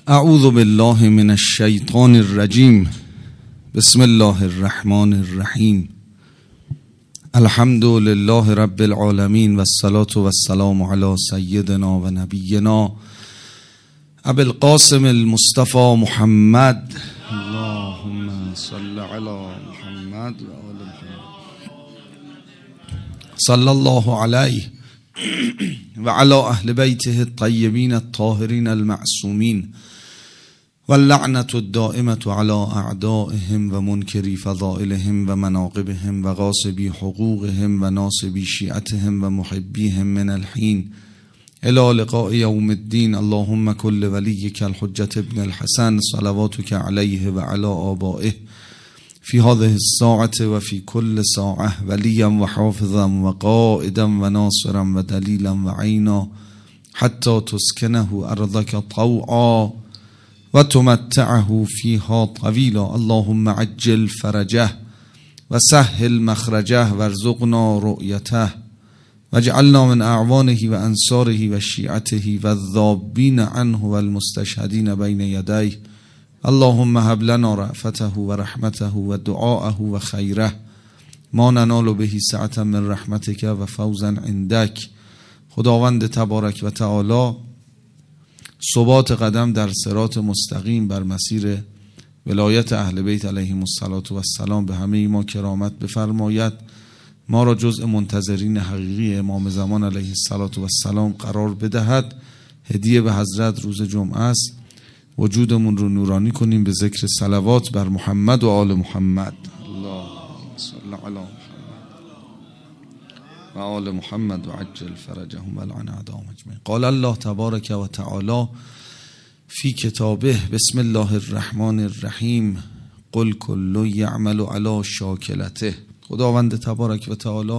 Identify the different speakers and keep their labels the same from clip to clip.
Speaker 1: اعوذ بالله من الشیطان الرجیم. بسم الله الرحمن الرحیم. الحمد لله رب العالمین و الصلاة و السلام علی سیدنا و نبینا ابی القاسم المصطفى محمد. اللهم صل علی محمد و آل محمد صلی الله علیه و علی اهل بیته الطیبین الطاهرین المعصومین واللعنة الدائمة على اعدائهم و منکری فضائلهم و مناقبهم و غاصبی حقوقهم و ناصبی شیعتهم و محبیهم من الحین الى لقاء یوم الدین. اللهم کل ولیک الحجة ابن الحسن صلواتک علیه و علی آبائه فی هذه الساعة و فی کل ساعة ولیا و حافظا و قائدا و ناصرا و دلیلا و عینا حتی تسکنه ارضک طوعا و تمتعه فیها طویلا. اللهم عجل فرجه و سهل مخرجه و ارزقنا رؤیته و اجعلنا من اعوانه و انصاره و شیعته و الذابین عنه و المستشهدین بین یدیه. اللهم هب لنا رأفته و رحمته و دعاءه و خیره ما ننال به سعة من رحمتک و فوزا عندک. خداوند تبارک و تعالی ثبات قدم در صراط مستقیم بر مسیر ولایت اهل بیت علیهم السلام به همه ما کرامت بفرماید. ما را جزء منتظرین حقیقی امام زمان علیه السلام قرار بدهد. هدیه به حضرت روز جمعه است. وجودمون رو نورانی کنیم به ذکر صلوات بر محمد و آل محمد. اللهم صل علی محمد و آل محمد و عجل فرجهم و لعن اعداءهم اجمعین. قال الله تبارک و تعالی فی کتابه بسم الله الرحمن الرحیم قل کل یعمل علی شاکلته. خداوند تبارک و تعالی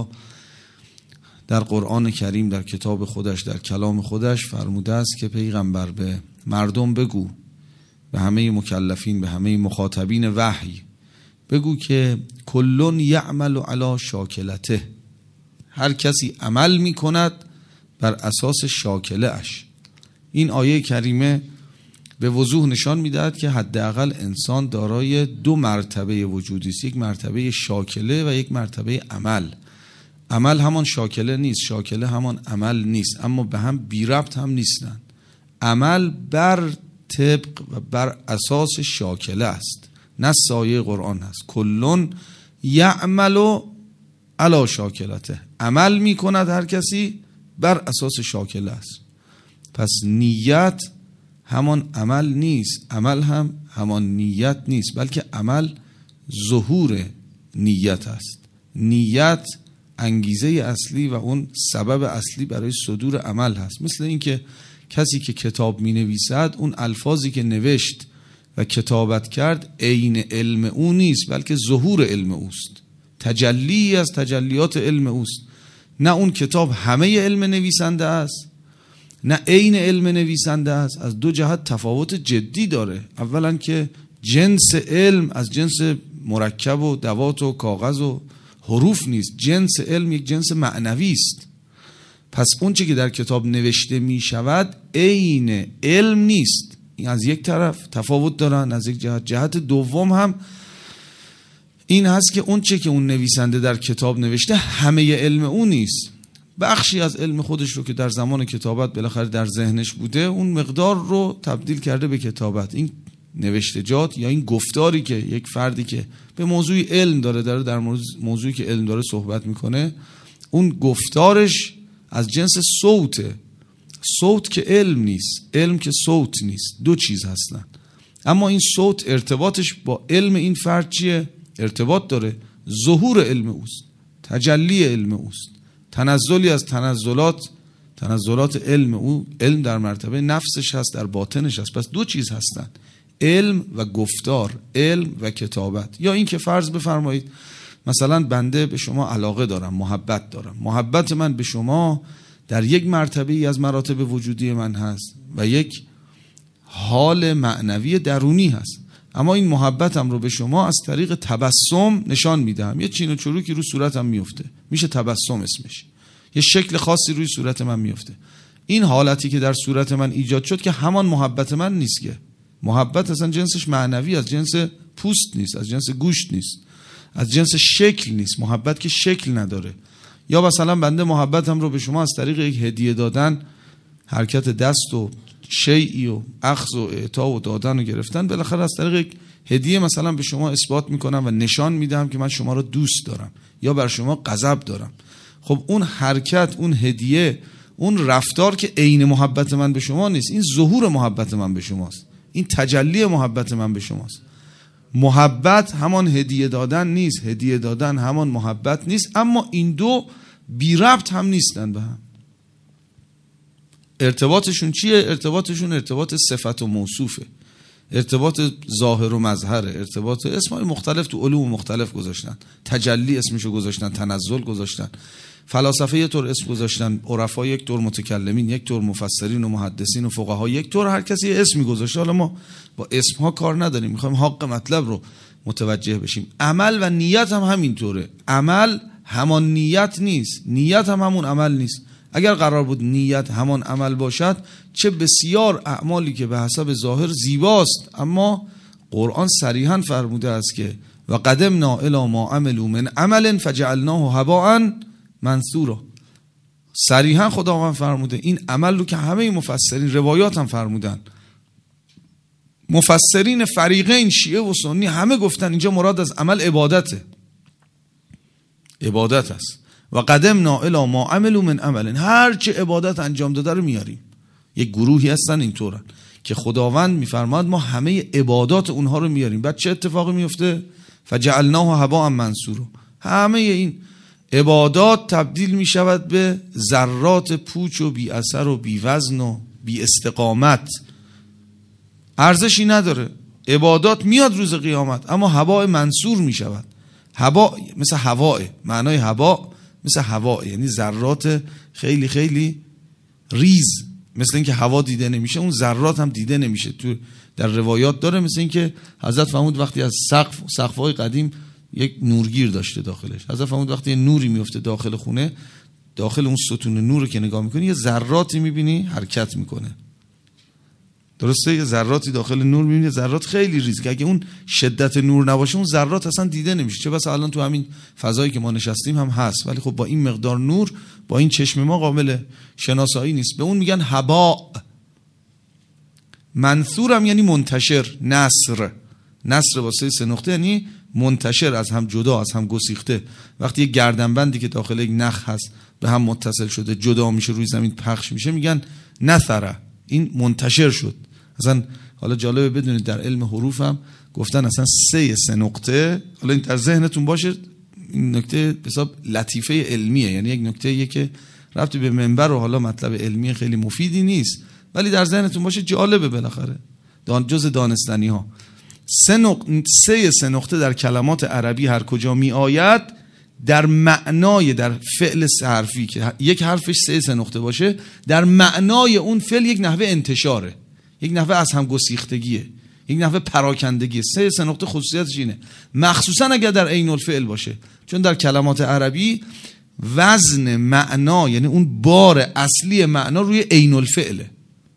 Speaker 1: در قرآن کریم در کتاب خودش در کلام خودش فرموده است که پیغمبر به مردم بگو، به همه مکلفین، به همه مخاطبین وحی بگو که کلون یعمل علی شاکلته. هر کسی عمل می کند بر اساس شاکله اش. این آیه کریمه به وضوح نشان می دهد که حداقل انسان دارای دو مرتبه وجودی است، یک مرتبه شاکله و یک مرتبه عمل. عمل همان شاکله نیست، شاکله همان عمل نیست، اما به هم بی ربط هم نیستند. عمل بر طبق و بر اساس شاکله است. نص آیه قرآن هست کلون یعمل علی شاکلته. عمل می کند هر کسی بر اساس شاکله است. پس نیت همان عمل نیست، عمل هم همان نیت نیست، بلکه عمل ظهور نیت است. نیت انگیزه اصلی و اون سبب اصلی برای صدور عمل هست. مثل اینکه کسی که کتاب می نویسد اون الفاظی که نوشت و کتابت کرد عین علم او نیست، بلکه ظهور علم اوست، تجلی از تجلیات علم اوست. نه اون کتاب همه علم نویسنده است، نه عین علم نویسنده است. از دو جهت تفاوت جدی داره. اولا که جنس علم از جنس مرکب و دوات و کاغذ و حروف نیست. جنس علم یک جنس معنوی است. پس اون چی که در کتاب نوشته می شود عین علم نیست. این از یک طرف تفاوت دارن. از یک جهت دوم هم این هست که اون چی که اون نویسنده در کتاب نوشته همه علم اون نیست. بخشی از علم خودش رو که در زمان کتابت بالاخره در ذهنش بوده اون مقدار رو تبدیل کرده به کتابت. این نوشتجات یا این گفتاری که یک فردی که به موضوعی علم داره در موضوعی که علم داره صحبت میکنه، اون گفتارش از جنس صوته. صوت که علم نیست، علم که صوت نیست، دو چیز هستن. اما این صوت ارتباطش با علم این فرد چیه؟ ارتباط داره. ظهور علم اوست، تجلی علم اوست، تنزلی از تنزلات علم او. علم در مرتبه نفسش هست، در باطنش هست. پس دو چیز هستن، علم و گفتار، علم و کتابت. یا این که فرض بفرمایید مثلا بنده به شما علاقه دارم، محبت دارم، محبت من به شما در یک مرتبه ای از مراتب وجودی من هست و یک حال معنوی درونی هست. اما این محبتم رو به شما از طریق تبسم نشان میدم. یه چین و چروکی رو صورتم میفته، میشه تبسم اسمش. یه شکل خاصی روی صورت من میفته. این حالتی که در صورت من ایجاد شد که همان محبت من نیست، که محبت اصلا جنسش معنوی، از جنس پوست نیست، از جنس گوشت نیست، از جنس شکل نیست. محبت که شکل نداره. یا مثلا بنده محبتم رو به شما از طریق یک هدیه دادن، حرکت دست و شیئی و اخذ و اعطا و دادن و گرفتن، بالاخره از طریق یک هدیه مثلا به شما اثبات میکنم و نشان میدم که من شما رو دوست دارم یا بر شما غضب دارم. خب اون حرکت، اون هدیه، اون رفتار که عین محبت من به شما نیست، این ظهور محبت من به شماست، این تجلی محبت من به شماست. محبت همان هدیه دادن نیست، هدیه دادن همان محبت نیست، اما این دو بی ربط هم نیستن به هم. ارتباطشون چیه؟ ارتباطشون ارتباط صفت و موصوفه، ارتباط ظاهر و مظهره، ارتباط اسمای مختلف تو علوم مختلف گذاشتن، تجلی اسمشو گذاشتن، تنزل گذاشتن، فلاسفه یک طور اسم گذاشتن، عرفا یک طور، متکلمین یک طور، مفسرین و محدثین و فقها یک طور، هر کسی اسمی گذاشته. حالا ما با اسم ها کار نداریم، میخوایم حق مطلب رو متوجه بشیم. عمل و نیت هم همینطوره. عمل همان نیت نیست، نیت هم همون عمل نیست. اگر قرار بود نیت همان عمل باشد، چه بسیار اعمالی که به حسب ظاهر زیباست، اما قرآن صریحا فرموده است که و قدمنا الی ما عملوا من عمل فجعلناه هباء منثورا. صریحا خداوند فرموده این عمل رو که همه مفسرین روایات هم فرمودن، مفسرین فریقین شیعه و سنی همه گفتن اینجا مراد از عمل عبادته، عبادت است. و قدمنا الی ما عملوا من عمل، هر چه عبادت انجام داده رو میاریم. یک گروهی هستن اینطورن که خداوند میفرماد ما همه عبادات اونها رو میاریم. بعد چه اتفاقی میفته؟ فجعلناه هباء منثورا. همه این عبادات تبدیل میشود به ذرات پوچ و بی اثر و بی وزن و بی استقامت، ارزشی نداره. عبادات میاد روز قیامت اما هباء منثور میشود. هباء مثل هواء، معنای هباء مثل هواء، یعنی ذرات خیلی خیلی ریز، مثل اینکه هوا دیده نمیشه اون ذرات هم دیده نمیشه. تو در روایات داره مثل اینکه حضرت فرمود وقتی از سقف‌های قدیم یک نورگیر داشته داخلش، حضرت فرمود وقتی یه نوری میفته داخل خونه، داخل اون ستون نور رو که نگاه میکنی یه ذراتی میبینی حرکت میکنه، درسته؟ یه ذراتی داخل نور میبینی، ذرات خیلی ریز که اگه اون شدت نور نباشه اون ذرات اصلا دیده نمیشه. چه بسا الان تو همین فضایی که ما نشستیم هم هست، ولی خب با این مقدار نور با این چشم ما قابل شناسایی نیست. به اون میگن هباء. منثورم یعنی منتشر، نصر واسه سه نقطه یعنی منتشر، از هم جدا، از هم گسیخته. وقتی یک گردنبندی که داخل یک نخ هست به هم متصل شده جدا میشه، روی زمین پخش میشه، میگن نثره، این منتشر شد. اصلا حالا جالبه بدونید در علم حروف هم گفتن اصلا سه نقطه، حالا این در ذهنتون باشه، این نکته به حساب لطیفه علمیه، یعنی یک نکته که ربطی به منبر و حالا مطلب علمی خیلی مفیدی نیست، ولی در ذهنتون باشه جالبه، بالاخره جز دانستنی ها. سه نقطه در کلمات عربی هر کجا می آید در معنای، در فعل سه حرفی که یک حرفش سه نقطه باشه، در معنای اون فعل یک نحوه انتشاره، یک نحوه از هم گسیختگیه، یک نحوه پراکندگیه. سه نقطه خصوصیتش اینه، مخصوصا اگر در عین الفعل باشه، چون در کلمات عربی وزن معنا یعنی اون بار اصلی معنا روی عین الفعله.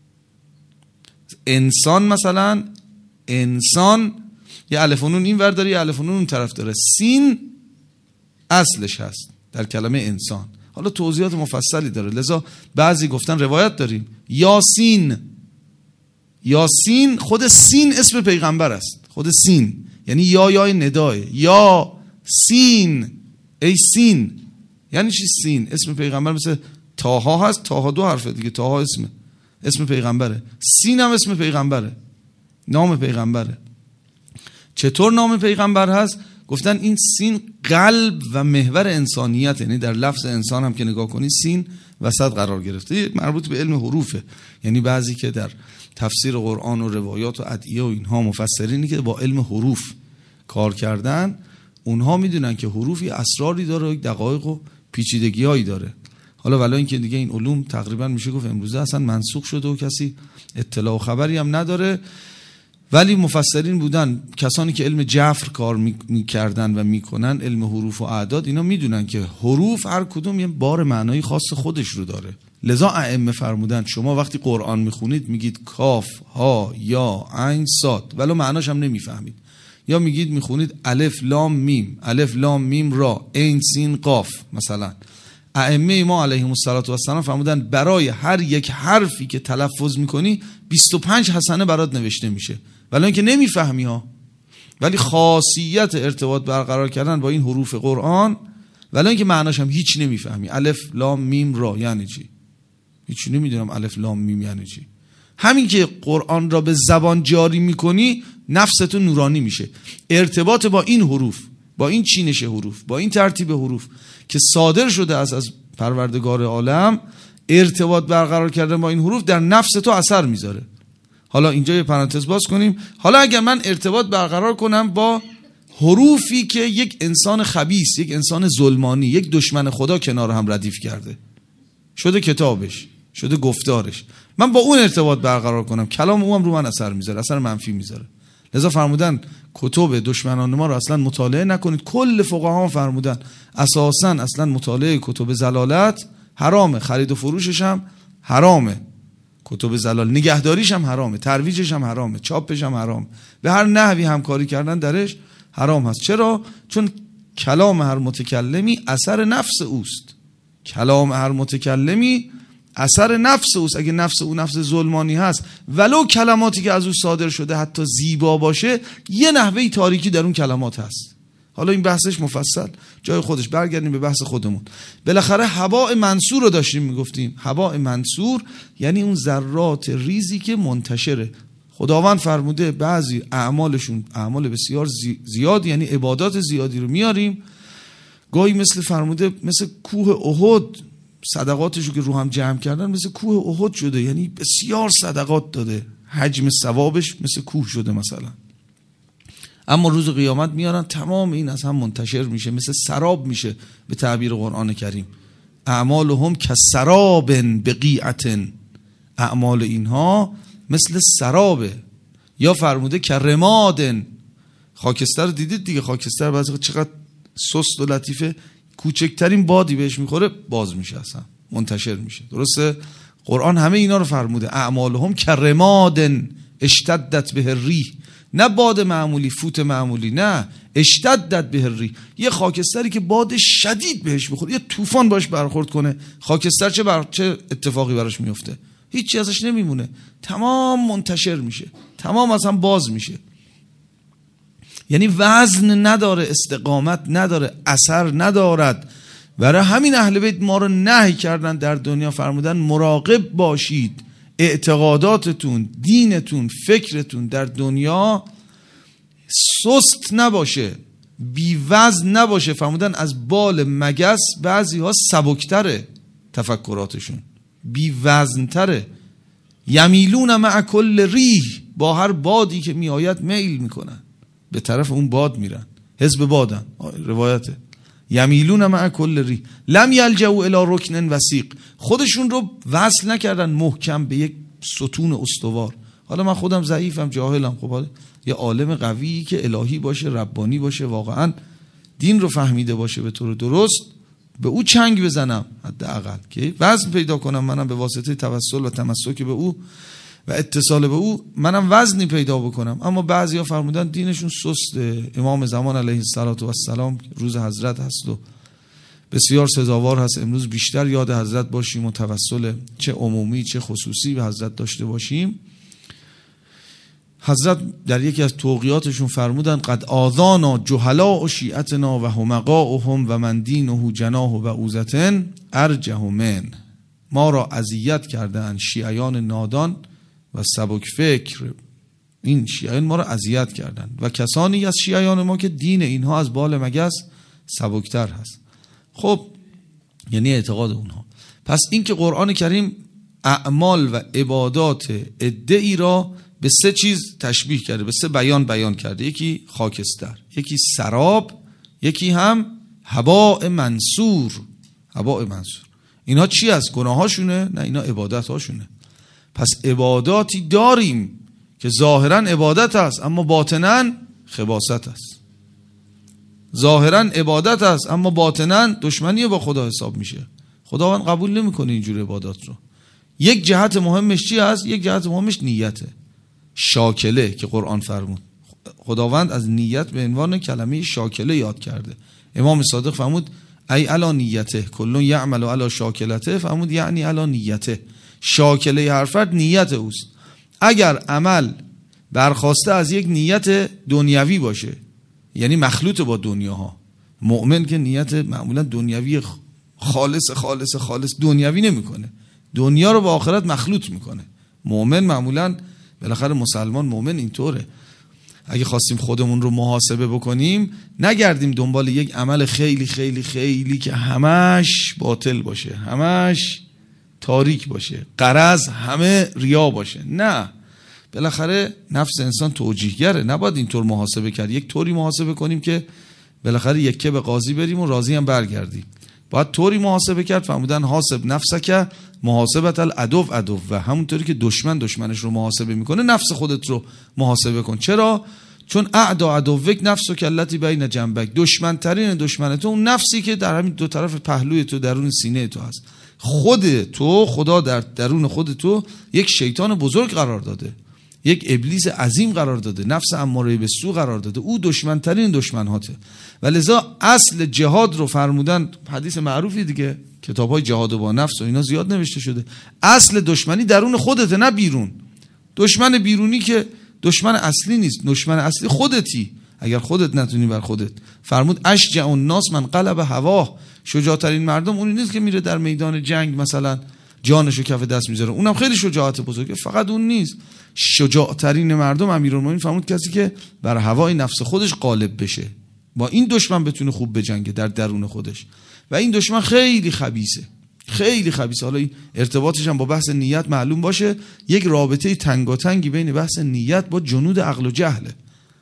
Speaker 1: انسان مثلا، انسان یه الف و نون این ور داره، یه الف و نون اون طرف داره، سین اصلش هست در کلمه انسان. حالا توضیحات مفصلی داره، لذا بعضی گفتن روایت داریم یاسین، یاسین خود سین اسم پیغمبر است، خود سین یعنی یا ندای، یا سین، ای سین یعنی چی؟ سین اسم پیغمبر، مثل طاها هست، طاها 2 حرفه دیگه، طاها اسم پیغمبره، سین هم اسم پیغمبره، نام پیغمبره. چطور نام پیغمبر هست؟ گفتن این سین قلب و محور انسانیت، یعنی در لفظ انسان هم که نگاه کنی سین وسط قرار گرفته، مربوط به علم حروفه. یعنی بعضی که در تفسیر قرآن و روایات و ادعیه و اینها مفسرینی که با علم حروف کار کردن، اونها میدونن که حروفی اسراری داره، دقایق و پیچیدگی‌هایی داره. حالا ولی اینکه دیگه این علوم تقریبا میشه گفت امروزه اصلا منسوخ شده و کسی اطلاع و خبری هم نداره، ولی مفسرین بودن، کسانی که علم جفر کار میکردن و میکنن، علم حروف و اعداد، اینا میدونن که حروف هر کدوم یه بار معنایی خاص خودش رو داره. لذا ائمه فرمودن شما وقتی قرآن میخونید میگید کاف ها یا عین صاد، ولو معناش هم نمیفهمید، یا میگید میخونید الف لام میم، الف لام میم را، عین سین قاف. مثلا ائمه ما علیهم السلام فرمودن برای هر یک حرفی که تلفظ میکنی 25 حسنه برات نوشته میشه، ولی اینکه نمیفهمی ها. ولی خاصیت ارتباط برقرار کردن با این حروف قرآن، ولی اینکه معناش هم هیچ نمیفهمی. الف لام میم را یعنی چی؟ هیچ نمیدونم الف لام میم یعنی چی. همین که قرآن را به زبان جاری میکنی نفست نورانی میشه. ارتباط با این حروف، با این چینش حروف، با این ترتیب حروف که صادر شده از پروردگار عالم، ارتباط برقرار کردن با این حروف در نفس تو اثر میذاره. حالا اینجا یه پرانتز باز کنیم. حالا اگر من ارتباط برقرار کنم با حروفی که یک انسان خبیث، یک انسان ظلمانی، یک دشمن خدا کنار هم ردیف کرده، شده کتابش، شده گفتارش، من با اون ارتباط برقرار کنم، کلام اونم رو من اثر میذاره، اثر منفی میذاره. لذا فرمودن کتب دشمنان ما رو اصلا مطالعه نکنید. کل فقها فرمودن اساسا اصلا مطالعه کتب ضلالت حرامه، خرید و فروشش هم حرامه، کتب ضلال نگهداریش هم حرامه، ترویجش هم حرامه، چاپش هم حرامه، به هر نحوی همکاری کردن درش حرام هست. چرا؟ چون کلام هر متکلمی اثر نفس اوست. کلام هر متکلمی اثر نفس اوست. اگه نفس او نفس ظلمانی هست، ولو کلماتی که از او صادر شده حتی زیبا باشه، یه نحوه تاریکی در اون کلمات هست. حالا این بحثش مفصل جای خودش. برگردیم به بحث خودمون. بالاخره هواء منصور رو داشتیم میگفتیم. هواء منصور یعنی اون ذرات ریزی که منتشره. خداوند فرموده بعضی اعمالشون اعمال بسیار زیاد، یعنی عبادات زیادی رو میاریم، گاهی مثل فرموده مثل کوه احد، صدقاتشو که رو هم جمع کردن مثل کوه احد شده، یعنی بسیار صدقات داده، حجم ثوابش مثل کوه شده مثلا. اما روز قیامت میارن تمام این از هم منتشر میشه، مثل سراب میشه به تعبیر قرآن کریم. اعمالهم کسراب بقیعة، اعمال اینها مثل سرابه. یا فرموده کرماد، خاکستر دیدید دیگه، خاکستر بعضی چقدر سست و لطیفه، کوچکترین بادی بهش میخوره باز میشه، اصلا منتشر میشه. درسته؟ قرآن همه اینا رو فرموده. اعمالهم کرماد اشتدت به الریح، نه باد معمولی، فوت معمولی، نه، اشتدت به الریح، یه خاکستری که باد شدید بهش بخوره، یه طوفان باش برخورد کنه، خاکستر چه اتفاقی براش میفته؟ هیچی ازش نمیمونه، تمام منتشر میشه، تمام اصلا باز میشه. یعنی وزن نداره، استقامت نداره، اثر ندارد. برای همین اهل بیت ما رو نهی کردن در دنیا، فرمودن مراقب باشید اعتقاداتتون، دینتون، فکرتون در دنیا سست نباشه، بی وزن نباشه. فرمودن از بال مگس بعضی ها سبکتره تفکراتشون، بی وزن تره. یمیلون مع کل ریح، با هر بادی که می آید میل میکنن، به طرف اون باد میرن، حزب بادن. روایته یمیلون مع کل ریح لم یلجؤوا الی رکن وثیق، خودشون رو وصل نکردن محکم به یک ستون استوار. حالا من خودم ضعیفم، جاهلم، خب حالا یه عالم قوی که الهی باشه، ربانی باشه، واقعا دین رو فهمیده باشه به طور درست، به او چنگ بزنم حداقل که وزن پیدا کنم، منم به واسطه توسل و تمسک به او و اتصال به او منم وزنی پیدا بکنم. اما بعضیا فرمودن دینشون سسته. امام زمان علیه السلام روز حضرت هست و بسیار سزاوار هست امروز بیشتر یاد حضرت باشیم و توسل چه عمومی چه خصوصی به حضرت داشته باشیم. حضرت در یکی از توقیاتشون فرمودن قد آذانا جهلاء شیعتنا و همقاؤهم و من دینه جناح و اوزتن ارجح من، ما را اذیت کردن شیعیان نادان و سبک فکر. این شیعیان ما را اذیت کردن و کسانی از شیعیان ما که دین اینها از بال مگس سبکتر هست. خب یعنی اعتقاد اونها. پس این که قرآن کریم اعمال و عبادات ادعی را به سه چیز تشبیه کرده، به سه بیان کرده. یکی خاکستر، یکی سراب، یکی هم هواء منصور. هواء منصور اینها چی است؟ گناهاشونه؟ نه، اینا عبادت هاشونه. پس عباداتی داریم که ظاهرا عبادت است اما باطنا خباثت است. ظاهرا عبادت است اما باطنا دشمنی با خدا حساب میشه. خداوند قبول نمیکنه اینجور عبادات رو. یک جهت مهمش چی هست؟ یک جهت مهمش نیته، شاکله که قرآن فرمود. خداوند از نیت به عنوان کلمه شاکله یاد کرده. امام صادق فرمود ای علی نیته کل یعمل علی شاکلته، فرمود یعنی علی نیته. شاکله هر فرد نیت اوست. اگر عمل برخواسته از یک نیت دنیوی باشه، یعنی مخلوط با دنیاها، مؤمن که نیت معمولا دنیوی خالص دنیوی نمیکنه، دنیا رو با آخرت مخلوط میکنه. مؤمن معمولا، بالاخره مسلمان مؤمن اینطوره. اگه خواستیم خودمون رو محاسبه بکنیم، نگردیم دنبال یک عمل خیلی خیلی خیلی که همش باطل باشه، همش تاریک باشه، غرض همه ریا باشه. نه، بالاخره نفس انسان توجیهگره، نباید اینطور محاسبه کرد. یک طوری محاسبه کنیم که بالاخره یکه به قاضی بریم و راضی هم برگردیم. باید طوری محاسبه کرد فرمودن حاسب نفسک محاسبت العدو و همونطوری که دشمن دشمنش رو محاسبه میکنه، نفس خودت رو محاسبه کن. چرا؟ چون اعدا عدوک نفس و کلتی بین جنبک، دشمن ترین دشمن تو اون نفسی که در همین دو طرف پهلوی تو درون سینه تو هست. خود تو، خدا در درون خود تو یک شیطان بزرگ قرار داده، یک ابلیس عظیم قرار داده، نفس اماره به سو قرار داده، او دشمن ترین دشمناته. و لذا اصل جهاد رو فرمودن، حدیث معروفی دیگه، کتاب‌های جهاد با نفس و اینا زیاد نوشته شده. اصل دشمنی درون خودته، نه بیرون. دشمن بیرونی که دشمن اصلی نیست، دشمن اصلی خودتی. اگر خودت نتونی بر خودت، فرمود اشجع الناس من قلب هواه، شجاعترین مردم اونی نیست که میره در میدان جنگ مثلا جانشو کف دست میذاره، اونم خیلی شجاعت بزرگه، فقط اون نیست. شجاعترین مردم امیرالمومنین فرمود کسی که بر هوای نفس خودش غالب بشه، با این دشمن بتونه خوب بجنگه در درون خودش. و این دشمن خیلی خبیثه، خیلی خبیثه. حالا این ارتباطش هم با بحث نیت معلوم باشه، یک رابطه تنگاتنگی بین بحث نیت با جنود عقل و جهله.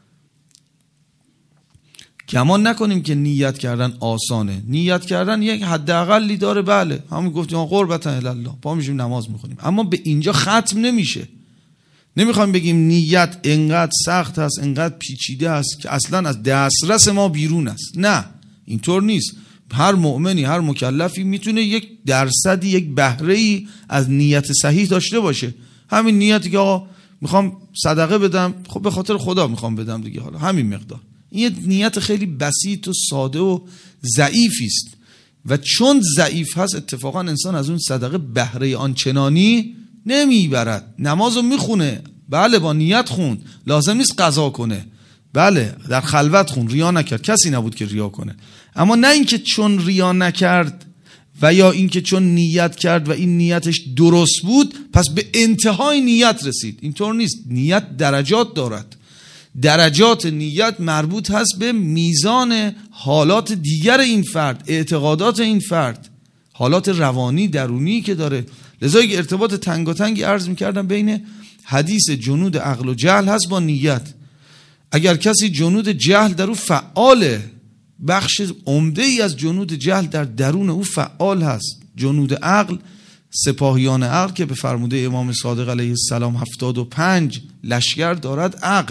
Speaker 1: گمان نکنیم که نیت کردن آسانه. نیت کردن یک حداقلی داره، بله، همون گفتیم قربتا الی الله، پا میشیم نماز میخونیم، اما به اینجا ختم نمیشه. نمیخوایم بگیم نیت انقدر سخت هست، انقدر پیچیده است که اصلا از دسترس ما بیرون است. نه، اینطور نیست. هر مؤمنی، هر مکلفی میتونه یک درصدی، یک بهره‌ای از نیت صحیح داشته باشه. همین نیتی که آقا میخوام صدقه بدم، خب به خاطر خدا میخوام بدم دیگه، حالا همین مقدار. این یه نیت خیلی بسیط و ساده و ضعیفی است و چون ضعیف هست اتفاقا انسان از اون صدقه بهره آنچنانی نمیبرد. نمازو میخونه، بله، با نیت خوند، لازم نیست قضا کنه، بله، در خلوت خوند، ریا نکرد، کسی نبود که ریا کنه. اما نه اینکه چون ریا نکرد و یا اینکه چون نیت کرد و این نیتش درست بود پس به انتهای نیت رسید. اینطور نیست. نیت درجات دارد. درجات نیت مربوط هست به میزان حالات دیگر این فرد، اعتقادات این فرد، حالات روانی درونی که داره. لذا یک ارتباط تنگاتنگی عرض می‌کردم بین حدیث جنود عقل و جهل هست با نیت. اگر کسی جنود جهل در او فعاله، بخش عمده ای از جنود جهل در درون او فعال هست. جنود عقل، سپاهیان عقل که به فرموده امام صادق علیه السلام 75 لشکر دارد عقل،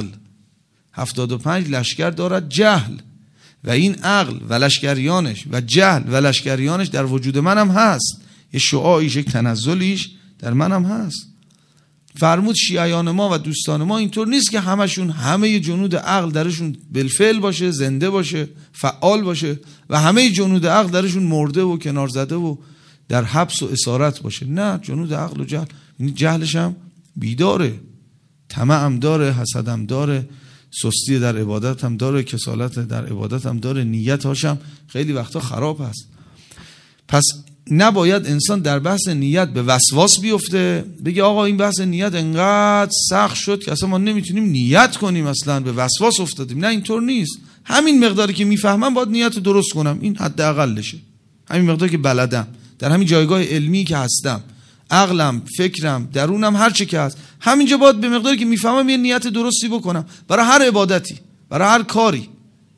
Speaker 1: 75 لشکر دارد جهل، و این عقل و لشکریانش و جهل و لشکریانش در وجود منم هست. یه شعاعیش، یک تنزلیش در منم هست. فرمود شیعیان ما و دوستان ما اینطور نیست که همشون، همه جنود عقل درشون بالفعل باشه، زنده باشه، فعال باشه، و همه جنود عقل درشون مرده و کنار زده و در حبس و اسارت باشه. نه، جنود عقل و جهل، یعنی جهلش هم بیداره، طمع هم داره، حسد هم داره، سستی در عبادت هم داره، کسالت در عبادت هم داره، نیت هاشم خیلی وقتا خراب هست. پس نباید انسان در بحث نیت به وسواس بیفته، بگه آقا این بحث نیت انقدر سخت شد که اصلا ما نمیتونیم نیت کنیم، اصلا به وسواس افتادیم. نه، اینطور نیست. همین مقداری که میفهمم باید نیت درست کنم، این حداقلشه. همین مقداری که بلدم، در همین جایگاه علمی که هستم، عقلم، فکرم، درونم، هر چی که هست، همینجا باید به مقداری که میفهمم یه نیت درستی بکنم برای هر عبادتی، برای هر کاری.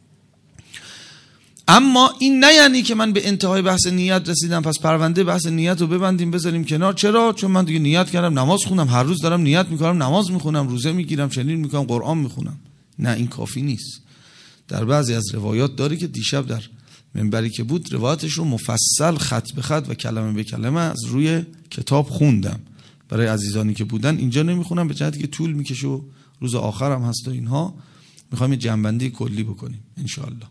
Speaker 1: اما این نه یعنی که من به انتهای بحث نیت رسیدم پس پرونده بحث نیت رو ببندیم بذاریم کنار. چرا؟ چون من دیگه نیت کردم، نماز خوندم، هر روز دارم نیت میکنم، نماز میخونم، روزه میگیرم، چنین میکنم، قرآن میخونم. نه، این کافی نیست. در بعضی از روایات داره که دیشب در منبری که بود روایتش رو مفصل خط به خط و کلمه به کلمه از روی کتاب خوندم برای عزیزانی که بودن. اینجا نمیخونم به جهتی که طول میکشه و روز آخر هم هست و اینها. میخوایم یه جنبندی کلی بکنیم انشاءالله.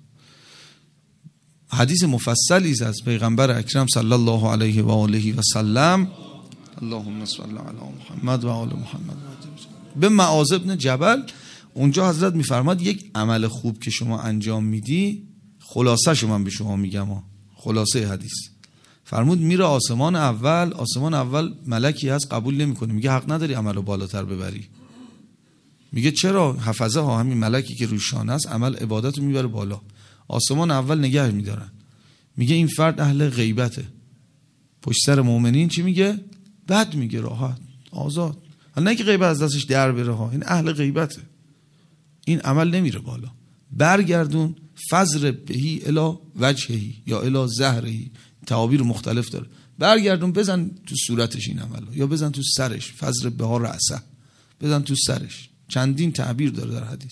Speaker 1: حدیث مفصلی است از پیغمبر اکرم صلی الله علیه و آله و سلم، اللهم صل علی محمد و آل محمد، به معاذ بن جبل. اونجا حضرت میفرماد یک عمل خوب که شما انجام میدی، خلاصه شو من به شما میگم، خلاصه حدیث، فرمود میره آسمان اول. آسمان اول ملکی هست قبول نمیکنه، میگه حق نداری عملو بالاتر ببری. میگه چرا؟ حفظه ها، همین ملکی که روی شانه است عمل عبادت رو میبره بالا. آسمان اول نگه میدارن. میگه این فرد اهل غیبته. پشت سر مؤمنین چی میگه؟ بد میگه، راحت آزاد. نه که غیبت از دستش در بره ها، این اهل غیبته، این عمل نمیره بالا. برگردون فزر بهی الی وجهی یا الی ظهرهی، تعابیر مختلف داره. برگردون بزن تو صورتش این عملو، یا بزن تو سرش، فزر بها رأسه، بزن تو سرش. چندین تعبیر داره در حدیث.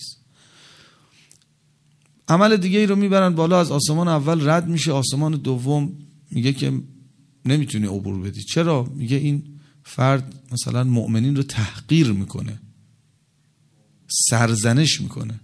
Speaker 1: عمل دیگه ای رو میبرن بالا، از آسمان اول رد میشه، آسمان دوم میگه که نمیتونی عبور بدی. چرا؟ میگه این فرد مثلا مؤمنین رو تحقیر میکنه، سرزنش میکنه.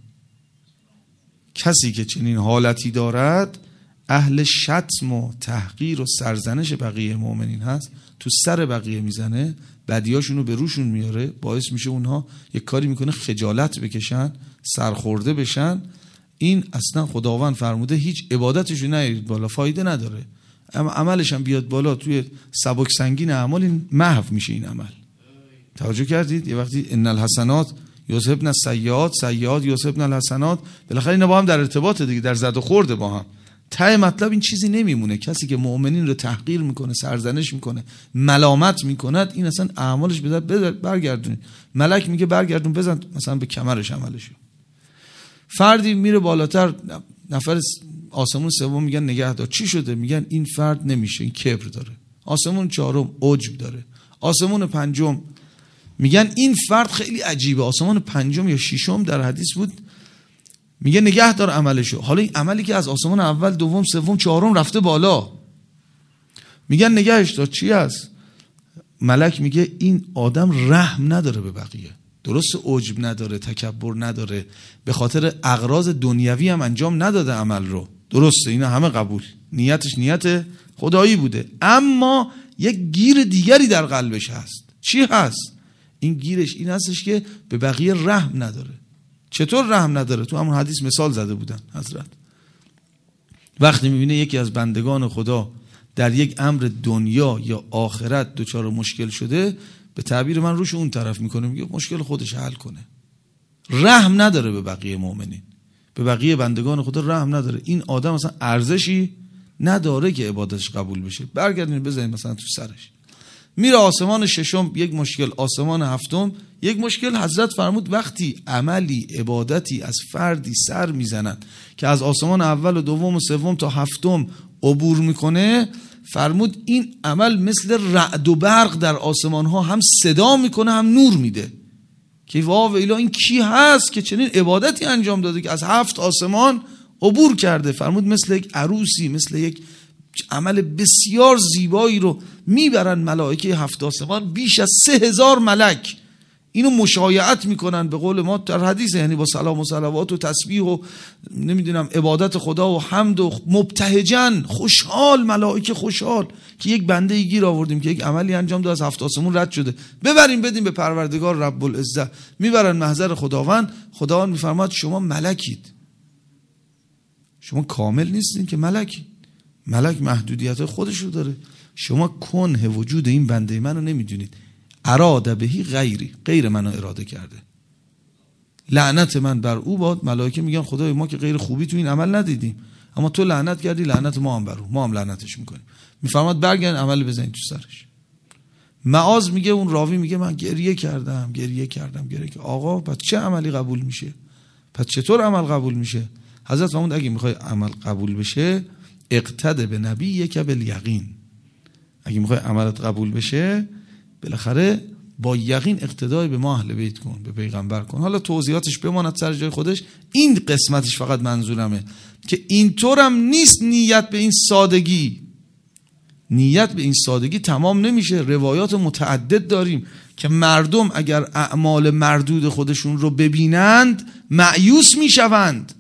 Speaker 1: کسی که چنین حالتی دارد اهل شتم و تحقیر و سرزنش بقیه مؤمنین هست، تو سر بقیه میزنه، بدیاشون رو به روشون میاره، باعث میشه اونها یک کاری میکنه خجالت بکشن، سرخورده بشن. این اصلا خداوند فرموده هیچ عبادتشو نیارید بالا، فایده نداره. اما عملش هم بیاد بالا توی سبک سنگین اعمال، این محو میشه این عمل. توجه کردید؟ یه وقتی ان الحسنات یذهبن السیئات، سیئات یذهبن الحسنات، بالاخره اینا با هم در ارتباط دیگه، در زد و خورد با هم. ته مطلب این چیزی نمیمونه. کسی که مؤمنین رو تحقیر میکنه، سرزنش میکنه، ملامت میکند، این اصلا اعمالش برگردونید. ملک میگه برگردون بزن مثلا به کمرش عملشو. فردی میره بالاتر، نفر آسمون سوم میگن نگهدار، چی شده؟ میگن این فرد نمیشه، این کبر داره. آسمون چهارم عجب داره. آسمون پنجم میگن این فرد خیلی عجیبه. آسمان پنجم یا ششم در حدیث بود، میگه نگهدار عملشو. حالا این عملی که از آسمان اول، دوم، سوم، چهارم رفته بالا، میگن نگهش دار. چی هست؟ ملک میگه این آدم رحم نداره به بقیه. درست عجب نداره، تکبر نداره، به خاطر اغراض دنیوی هم انجام نداده عمل رو. درسته، اینا همه قبول، نیتش نیت خدایی بوده، اما یک گیر دیگری در قلبش هست. چی هست؟ این گیرش این هستش که به بقیه رحم نداره. چطور رحم نداره؟ تو همون حدیث مثال زده بودن حضرت. وقتی میبینه یکی از بندگان خدا در یک امر دنیا یا آخرت دچار مشکل شده، به تعبیر من روش اون طرف میکنه، میگه مشکل خودش حل کنه. رحم نداره به بقیه مؤمنین، به بقیه بندگان خدا رحم نداره. این آدم مثلا ارزشی نداره که عبادتش قبول بشه. برگردین بزنید مثلا تو سرش. میره آسمان ششم یک مشکل، آسمان هفتم یک مشکل. حضرت فرمود وقتی عملی، عبادتی از فردی سر میزنن که از آسمان اول و دوم و سوم تا هفتم عبور میکنه، فرمود این عمل مثل رعد و برق در آسمان ها هم صدا میکنه هم نور میده، که واو ایلا این کی هست که چنین عبادتی انجام داده که از 7 آسمان عبور کرده. فرمود مثل یک عروسی، مثل یک عمل بسیار زیبایی رو میبرن ملائکه 7 آسمان، بیش از 3000 ملک اینو مشایعت میکنن، به قول ما در حدیث، یعنی با سلام و صلوات و تسبیح و نمیدونم عبادت خدا و حمد و مبتهجن، خوشحال، ملائکه خوشحال که یک بنده گیر آوردیم که یک عملی انجام داد از 7 آسمون رد شده، ببریم بدیم به پروردگار رب العزه. میبرن محضر خداوند. خداوند میفرماد شما ملکید، شما کامل نیستین که ملکید. ملک محدودیت خودش رو داره. شما کنه وجود این بنده منو نمیدونید. اراده بهی غیر منو اراده کرده، لعنت من بر او باد. ملائکه میگن خدای ما که غیر خوبی تو این عمل ندیدیم، اما تو لعنت کردی، لعنت ما هم بر او، ما هم لعنتش میکنیم. میفرماد برگردین عمل بزنید تو سرش. معاذ میگه، اون راوی میگه من گریه کردم. آقا پس چه عملی قبول میشه؟ پس چطور عمل قبول میشه؟ حضرت فرمود اگه میخوای عمل قبول بشه اقتد به نبی یک بالیقین. اگه میخوای عملت قبول بشه بالاخره با یقین اقتدای به ما اهل بیت کن، به پیغمبر کن. حالا توضیحاتش بماند سر جای خودش. این قسمتش فقط منظورمه که اینطورم نیست نیت به این سادگی. نیت به این سادگی تمام نمیشه. روایات متعدد داریم که مردم اگر اعمال مردود خودشون رو ببینند مایوس میشوند.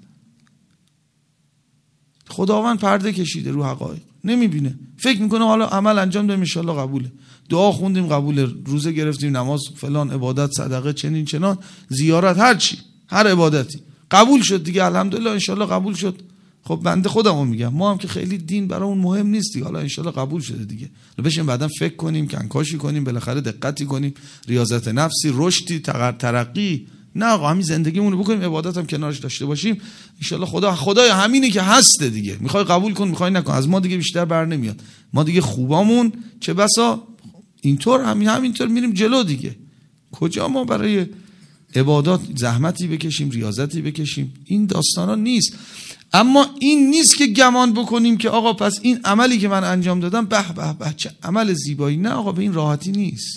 Speaker 1: خداوند پرده کشیده رو حقایق، نمیبینه، فکر میکنه حالا عمل انجام دادیم ان شاءالله قبوله، دعا خوندیم قبوله، روزه گرفتیم، نماز فلان، عبادت، صدقه، چنین چنان، زیارت، هر چی، هر عبادتی قبول شد دیگه، الحمدلله ان شاءالله قبول شد. خب بنده خودمو میگم، ما هم که خیلی دین برامون مهم نیست دیگه، حالا ان شاءالله قبول شده دیگه، بشیم بعداً فکر کنیم، کنکاشی کنیم، بالاخره دقتی کنیم، ریاضت نفسی، رشدی، ترقی. نه آقا همین زندگیمونو بکنیم، عبادت هم کنارش داشته باشیم، ان شاءالله خدای همینی که هست دیگه، میخوای قبول کن میخوای نکن، از ما دیگه بیشتر بر نمیاد. ما دیگه خوبامون چه بسا اینطور همینطور میریم جلو دیگه. کجا ما برای عبادات زحمتی بکشیم، ریاضتی بکشیم؟ این داستانا نیست. اما این نیست که گمان بکنیم که آقا پس این عملی که من انجام دادم به به به چه عمل زیبایی. نه آقا، به این راحتی نیست.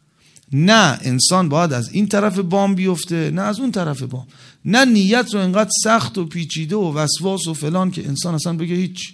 Speaker 1: نه، انسان باید از این طرف بام بیفته، نه از اون طرف بام. نه نیت رو انقدر سخت و پیچیده و وسواس و فلان که انسان اصلا بگه هیچ،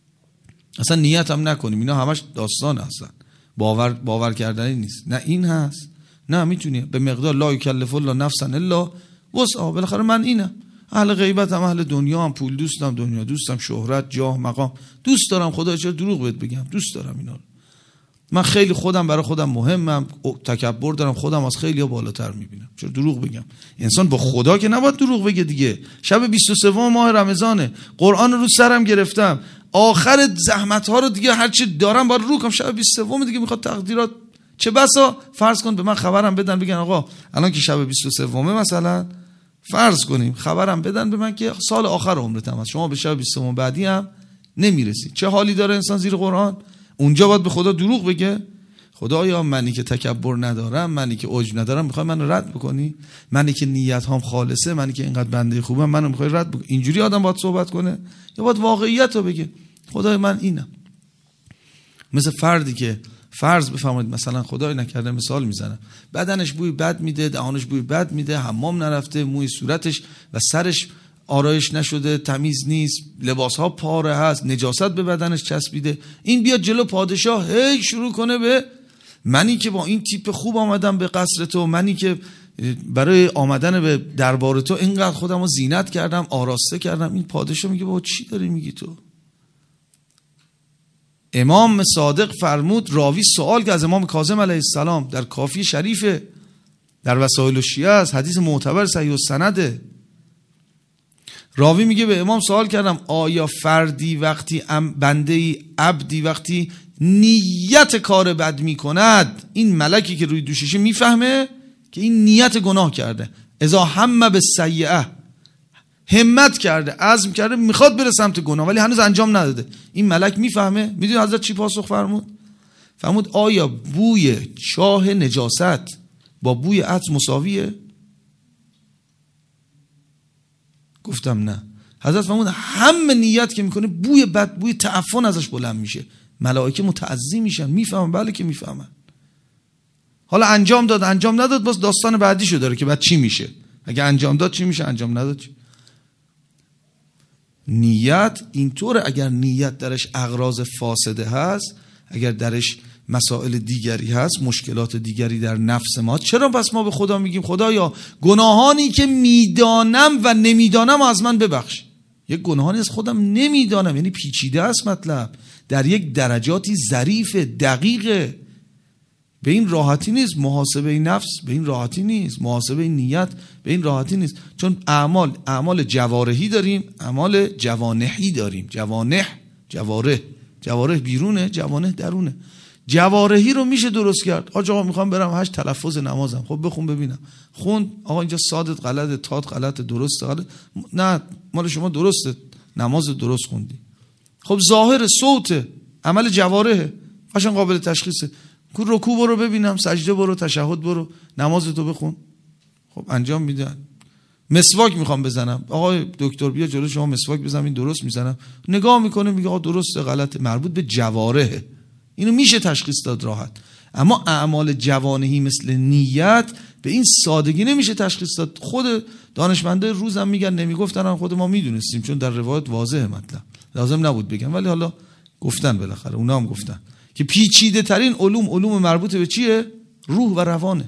Speaker 1: اصلا نیت هم نکنیم. اینا همش داستان هستن، باور کردنی نیست. نه این هست، نه میتونی به مقدار لا یکلف الله نفسا الا وسعها. بالاخره من اینم، اهل غیبت هم، اهل دنیا هم، پول دوستم، دنیا دوستم، شهرت، جاه، مقام دوست دارم. خدا چرا دروغ بهت بگم، دوست دارم اینا رو. من خیلی خودم برای خودم مهمم، تکبر دارم، خودم از خیلی ها بالاتر میبینم، چرا دروغ بگم؟ انسان با خدا که نباید دروغ بگه دیگه. شب 23 ماه رمضانه، قرآن رو سرم گرفتم، آخر زحمت ها رو دیگه هرچی دارم باید رو کنم. شب 23 دیگه میخواد تقدیرات، چه بسا فرض کن به من خبرم بدن بگن آقا الان که شب 23 مثلا فرض کنیم خبرم بدن به من که سال آخر عمرتم هست، شما به شب 23 بعدی هم نمیرسی. چه حالی داره انسان زیر قرآن؟ اونجا باید به خدا دروغ بگه؟ خدایا منی که تکبر ندارم، منی که عجب ندارم، میخوای منو رد بکنی؟ منی که نیت هام خالصه، منی که اینقدر بنده خوبم، منو میخوای رد بکنی؟ اینجوری آدم باید صحبت کنه یا باید واقعیت رو بگه؟ خدای من اینم. مثل فردی که فرض بفرمایید مثلا خدای نکرده مثال میزنم، بدنش بوی بد میده، دهانش بوی بد میده، حمام نرفته، موی صورتش و سرش آرایش نشده، تمیز نیست، لباسها پاره هست، نجاست به بدنش چسبیده. این بیاد جلو پادشاه هی شروع کنه به منی که با این تیپ خوب آمدم به قصر تو، منی که برای آمدن به دربار تو اینقدر خودمو زینت کردم، آراسته کردم. این پادشاه میگه بابا چی داری میگی تو؟ امام صادق فرمود، راوی سوال که از امام کاظم علیه السلام در کافی شریفه، در وسائل الشیعه است، حدیث معتبر صحیح السنده. راوی میگه به امام سوال کردم آیا فردی وقتی بنده‌ای عبدی وقتی نیت کار بد میکند، این ملکی که روی دوششه میفهمه که این نیت گناه کرده؟ اذا هم بالسیئه، همت کرده، عزم کرده میخواد بره سمت گناه ولی هنوز انجام نداده، این ملک میفهمه. میدونی حضرت چی پاسخ فرمود؟ فرمود آیا بوی چاه نجاست با بوی عطر مساویه؟ گفتم نه. حضرت فرمود همه نیت که میکنه بوی بد، بوی تعفن ازش بلند میشه، ملائکه متعظی میشن، میفهمن. بله که میفهمن. حالا انجام داد انجام نداد باز داستان بعدیشو داره که بعد چی میشه. اگه انجام داد چی میشه، انجام نداد چی؟ نیت اینطوره. اگر نیت درش اغراض فاسده هست، اگر درش مسائل دیگری هست، مشکلات دیگری در نفس ما، چرا پس ما به خدا میگیم خدایا گناهانی که میدانم و نمیدانم از من ببخش؟ یک گناهانی از خودم نمیدانم، یعنی پیچیده است مطلب، در یک درجاتی ظریف دقیقه. به این راحتی نیست محاسبه نفس، به این راحتی نیست محاسبه نیت، به این راحتی نیست. چون اعمال جوارحی داریم، اعمال جوانحی داریم. جوارح بیرونه، جوانح درونه. جوارحی رو میشه درست کرد. آقا میخوام برم حج، تلفظ نمازم، خب بخون ببینم. خوند آقا اینجا صادت غلطه، تات غلطه، درسته غلط. نه مال شما درسته، نماز درست خوندی. خب ظاهر صوت عمل جوارحه، قشنگ قابل تشخیصه. رکوع برو ببینم، سجده برو، تشهد برو، نمازتو بخون. خب انجام میدن. مسواک میخوام بزنم، آقا دکتر بیا جلو شما مسواک بزنم، این درست میزنم. نگاه میکنه میگه آقا درسته غلطه، مربوط به جوارحه. اینو میشه تشخیص داد راحت. اما اعمال جوانهی مثل نیت به این سادگی نمیشه تشخیص داد. خود دانشمنده روزم میگن نمیگفتن، خود ما میدونستیم چون در روایت واضحه مطلب، لازم نبود بگن، ولی حالا گفتن، بالاخره اونا هم گفتن که پیچیده ترین علوم مربوط به چیه؟ روح و روانه.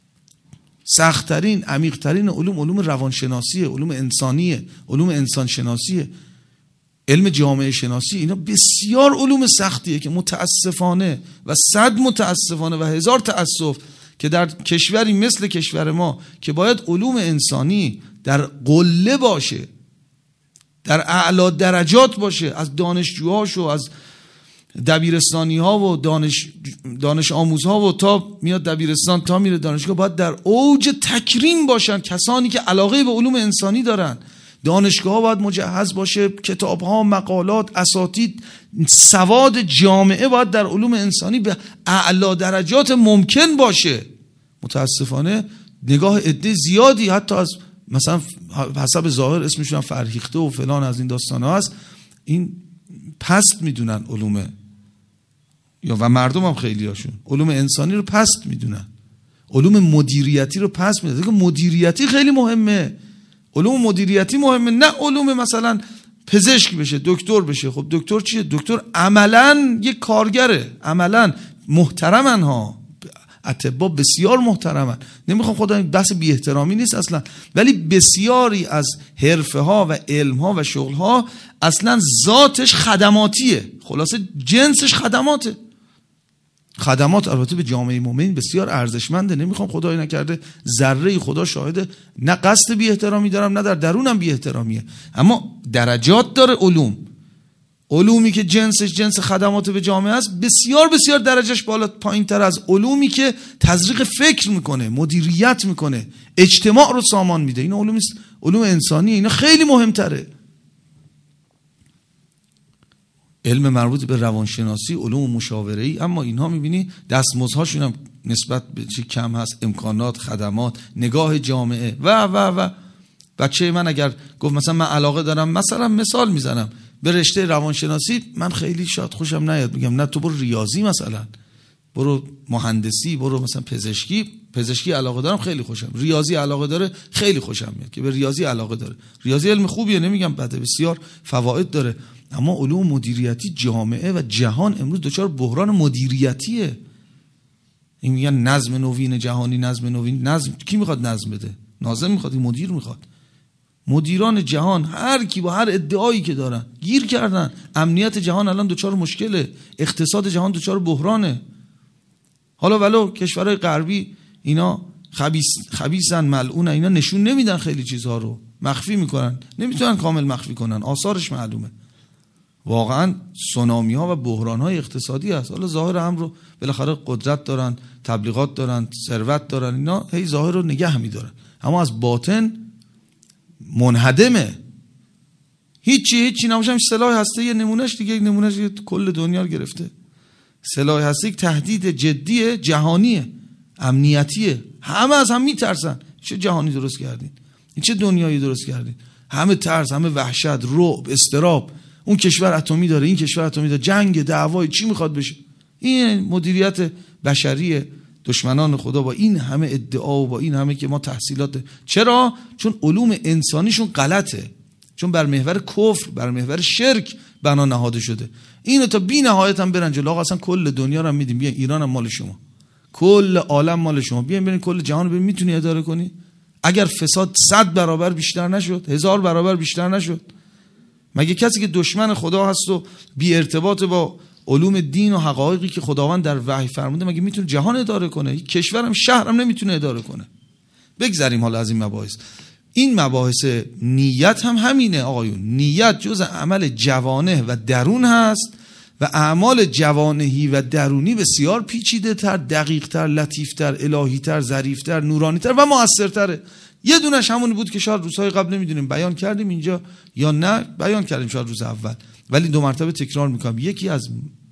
Speaker 1: سخت ترین، عمیق ترین علوم روانشناسیه، علوم انسانیه، علوم انسان شناسیه، علم جامعه شناسی. اینا بسیار علوم سختیه که متاسفانه و صد متاسفانه و هزار تاسف که در کشوری مثل کشور ما که باید علوم انسانی در قله باشه، در اعلی درجات باشه، از دانشجوهاش و از دبیرستانی ها و دانش آموزها و تا میاد دبیرستان تا میره دانشگاه، باید در اوج تکریم باشن کسانی که علاقه به علوم انسانی دارن. دانشگاه ها باید مجهز باشه، کتاب ها، مقالات، اساتید، سواد جامعه باید در علوم انسانی به اعلی درجات ممکن باشه. متاسفانه نگاه عده زیادی حتی از مثلا حسب ظاهر اسمشون فرهیخته و فلان از این داستان ها هست، این پست میدونن علوم، یا و مردم هم خیلی هاشون علوم انسانی رو پست میدونن، علوم مدیریتی رو پست میدونن. مدیریتی خیلی مهمه، علوم مدیریتی مهمه، نه علوم مثلا پزشک بشه، دکتر بشه. خب دکتر چیه؟ دکتر عملا یک کارگره، عملا محترمن ها، اطباء بسیار محترمن، نمیخوام خدا بحث بی احترامی نیست اصلا، ولی بسیاری از حرفه ها و علم ها و شغل ها اصلا ذاتش خدماتیه، خلاصه جنسش خدماته. خدمات البته به جامعه مومن بسیار ارزشمنده، نمیخوام خدای نکرده ذره خدا شاهده نه قصد بی احترامی دارم نه در درونم بی احترامیه، اما درجات داره علومی که جنسش جنس خدمات به جامعه است بسیار بسیار درجهش بالا پایین تر از علومی که تزریق فکر میکنه، مدیریت میکنه، اجتماع رو سامان میده. این علوم انسانی، اینا خیلی مهمتره. علم مربوط به روانشناسی، علوم مشاوره‌ای، اما اینها میبینی دستمزدهاشون هم نسبت به چی کم هست، امکانات، خدمات، نگاه جامعه و بچه من اگر گفت مثلا من علاقه دارم، مثلا مثال میزنم به رشته روانشناسی، من خیلی شاید خوشم نیاد، میگم نه تو برو ریاضی، مثلا برو مهندسی، برو مثلا پزشکی علاقه دارم خیلی خوشم، ریاضی علاقه داره خیلی خوشم میاد که به ریاضی علاقه داره. ریاضی علم خوبیه، نمیگم بده، بسیار فواید داره، اما علوم مدیریتی جامعه و جهان امروز دچار بحران مدیریتیه. این میگن نظم نوین جهانی، نظم کی میخواد نظم بده؟ ناظم میخواد، مدیر میخواد. مدیران جهان هر کی با هر ادعایی که دارن گیر کردن. امنیت جهان الان دچار مشکله، اقتصاد جهان دچار بحرانه. حالا ولو کشورهای غربی اینا خبیثن، ملعونن، اینا نشون نمیدن، خیلی چیزها رو مخفی میکنن، نمیتونن کامل مخفی کنن، آثارش معلومه. واقعا سونامی ها و بحران های اقتصادی هست. حالا ظاهر هم رو بالاخره قدرت دارن، تبلیغات دارن، ثروت دارن، اینا هی ظاهر رو نگه میدارن، اما از باطن منهدمه. هیچی نباشه. سلاح هسته یه نمونهش دیگه، یک نمونهش کل دنیا رو گرفته. سلاح هسته یک تهدید جدیه، جهانیه، امنیتیه، همه از هم میترسن. چه جهانی درست کردین؟ این چه دنیایی درست کردین؟ همه ترس، همه وحشت، رعب، اضطراب. اون کشور اتمی داره، این کشور اتمی داره، جنگ، دعوای چی میخواد بشه؟ این مدیریت بشری دشمنان خدا با این همه ادعا و با این همه که ما تحصیلات. چرا؟ چون علوم انسانیشون غلطه، چون بر محور کفر، بر محور شرک بنا نهاده شده. اینو تا بی نهایت هم برن جلو. آقا اصلا کل دنیا رو هم میدیم، بیاین ایران هم مال شما، کل عالم مال شما، بیاین برین کل جهان رو میتونی اداره کنی؟ اگر فساد 100 برابر بیشتر نشد، 1000 برابر بیشتر نشد؟ مگه کسی که دشمن خدا هست و بی ارتباط با علوم دین و حقایقی که خداوند در وحی فرموده مگه میتونه جهان اداره کنه؟ کشورم شهرم نمیتونه اداره کنه. بگذریم حالا از این مباحث. این مباحث نیت هم همینه آقایون. نیت جزء عمل جوانه و درون هست و اعمال جوانهی و درونی بسیار پیچیده تر، دقیق تر، لطیف تر، الهی تر، ظریف تر، نورانی تر و مؤثرتره. یه دونش همون بود که شاید روزهای قبل نمیدونیم بیان کردیم اینجا یا نه بیان کردیم، شاید روز اول، ولی 2 مرتبه تکرار میکنم. یکی از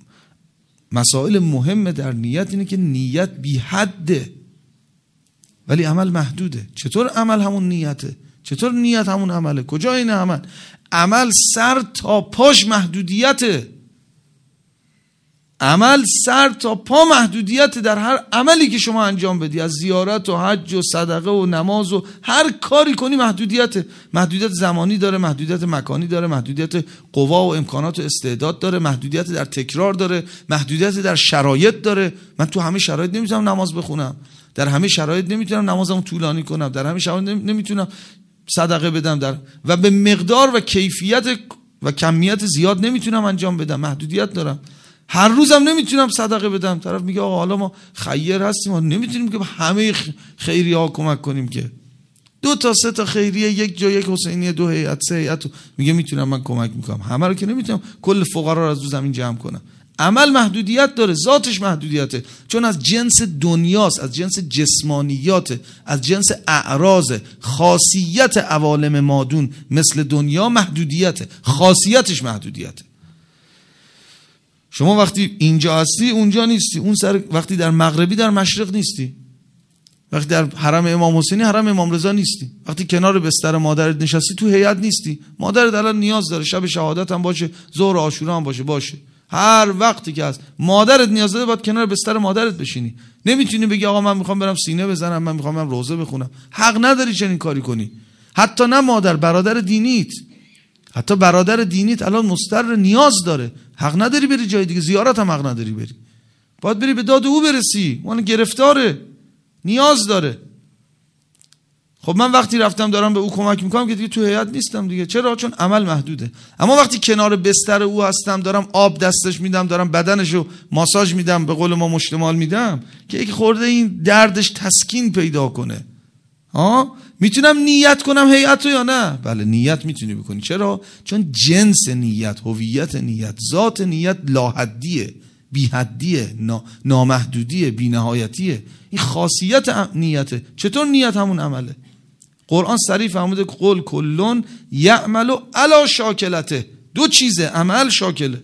Speaker 1: مسائل مهم در نیت اینه که نیت بی حده ولی عمل محدوده. چطور عمل همون نیته؟ چطور نیت همون عمله؟ کجا این عمل سر تا پاش محدودیته. عمل سر تا پا محدودیت در هر عملی که شما انجام بدی، از زیارت و حج و صدقه و نماز و هر کاری کنی محدودیت زمانی داره، محدودیت مکانی داره، محدودیت قوا و امکانات و استعداد داره، محدودیت در تکرار داره، محدودیت در شرایط داره. من تو همه شرایط نمیتونم نماز بخونم، در همه شرایط نمیتونم نمازمو طولانی کنم، در همه شرایط نمیتونم صدقه بدم، و به مقدار و کیفیت و کمیت زیاد نمیتونم انجام بدم، محدودیت دارم. هر روزم نمیتونم صدقه بدم. طرف میگه آقا حالا ما خیر هستیم، ما نمیتونیم که همه خیریه ها کمک کنیم که 2 تا 3 تا خیریه، یک جا، یک حسینیه، 2 هیئت، 3 هیئت، میگه میتونم من کمک میکنم. همه رو که نمیتونم کل فقرا رو از رو زمین جمع کنم. عمل محدودیت داره، ذاتش محدودیته، چون از جنس دنیاست، از جنس جسمانیات، از جنس اعراض. خاصیت عوالم مادون مثل دنیا محدودیته، خاصیتش محدودیته. شما وقتی اینجا هستی اونجا نیستی، اون سر وقتی در مغربی در مشرق نیستی، وقتی در حرم امام حسینی حرم امام رضا نیستی، وقتی کنار بستر مادرت نشستی تو هیئت نیستی. مادرت الان نیاز داره، شب شهادت هم باشه، ظهر عاشورا هم باشه، هر وقتی که هست مادرت نیاز داره باید کنار بستر مادرت بشینی. نمیتونی بگی آقا من میخوام برم سینه بزنم، من میخوام برم روزه بخونم. حق نداری چنین کاری کنی. حتی نه مادر، برادر دینیت، حتی برادر دینیت الان مضطر نیاز داره، حق نداری بری جای دیگه، زیارت هم حق نداری بری، باید بری به داد او برسی، اون گرفتاره، نیاز داره. خب من وقتی رفتم دارم به او کمک میکنم که دیگه تو هیئت نیستم دیگه. چرا؟ چون عمل محدوده. اما وقتی کنار بستر او هستم، دارم آب دستش میدم، دارم بدنشو ماساژ میدم، به قول ما مشتمال میدم، که یک خورده این دردش تسکین پیدا کنه، میتونم نیت کنم هیئت رو یا نه؟ بله نیت میتونی بکنی. چرا؟ چون جنس نیت، هویت نیت، ذات نیت لاحدیه، بی‌حدیه، نامحدودیه، بی‌نهایتیه. این خاصیت نیته. چطور نیت همون عمله؟ قرآن صریح فرموده قل کلون یعمل علی شاکلته. 2 چیزه، عمل، شاکله.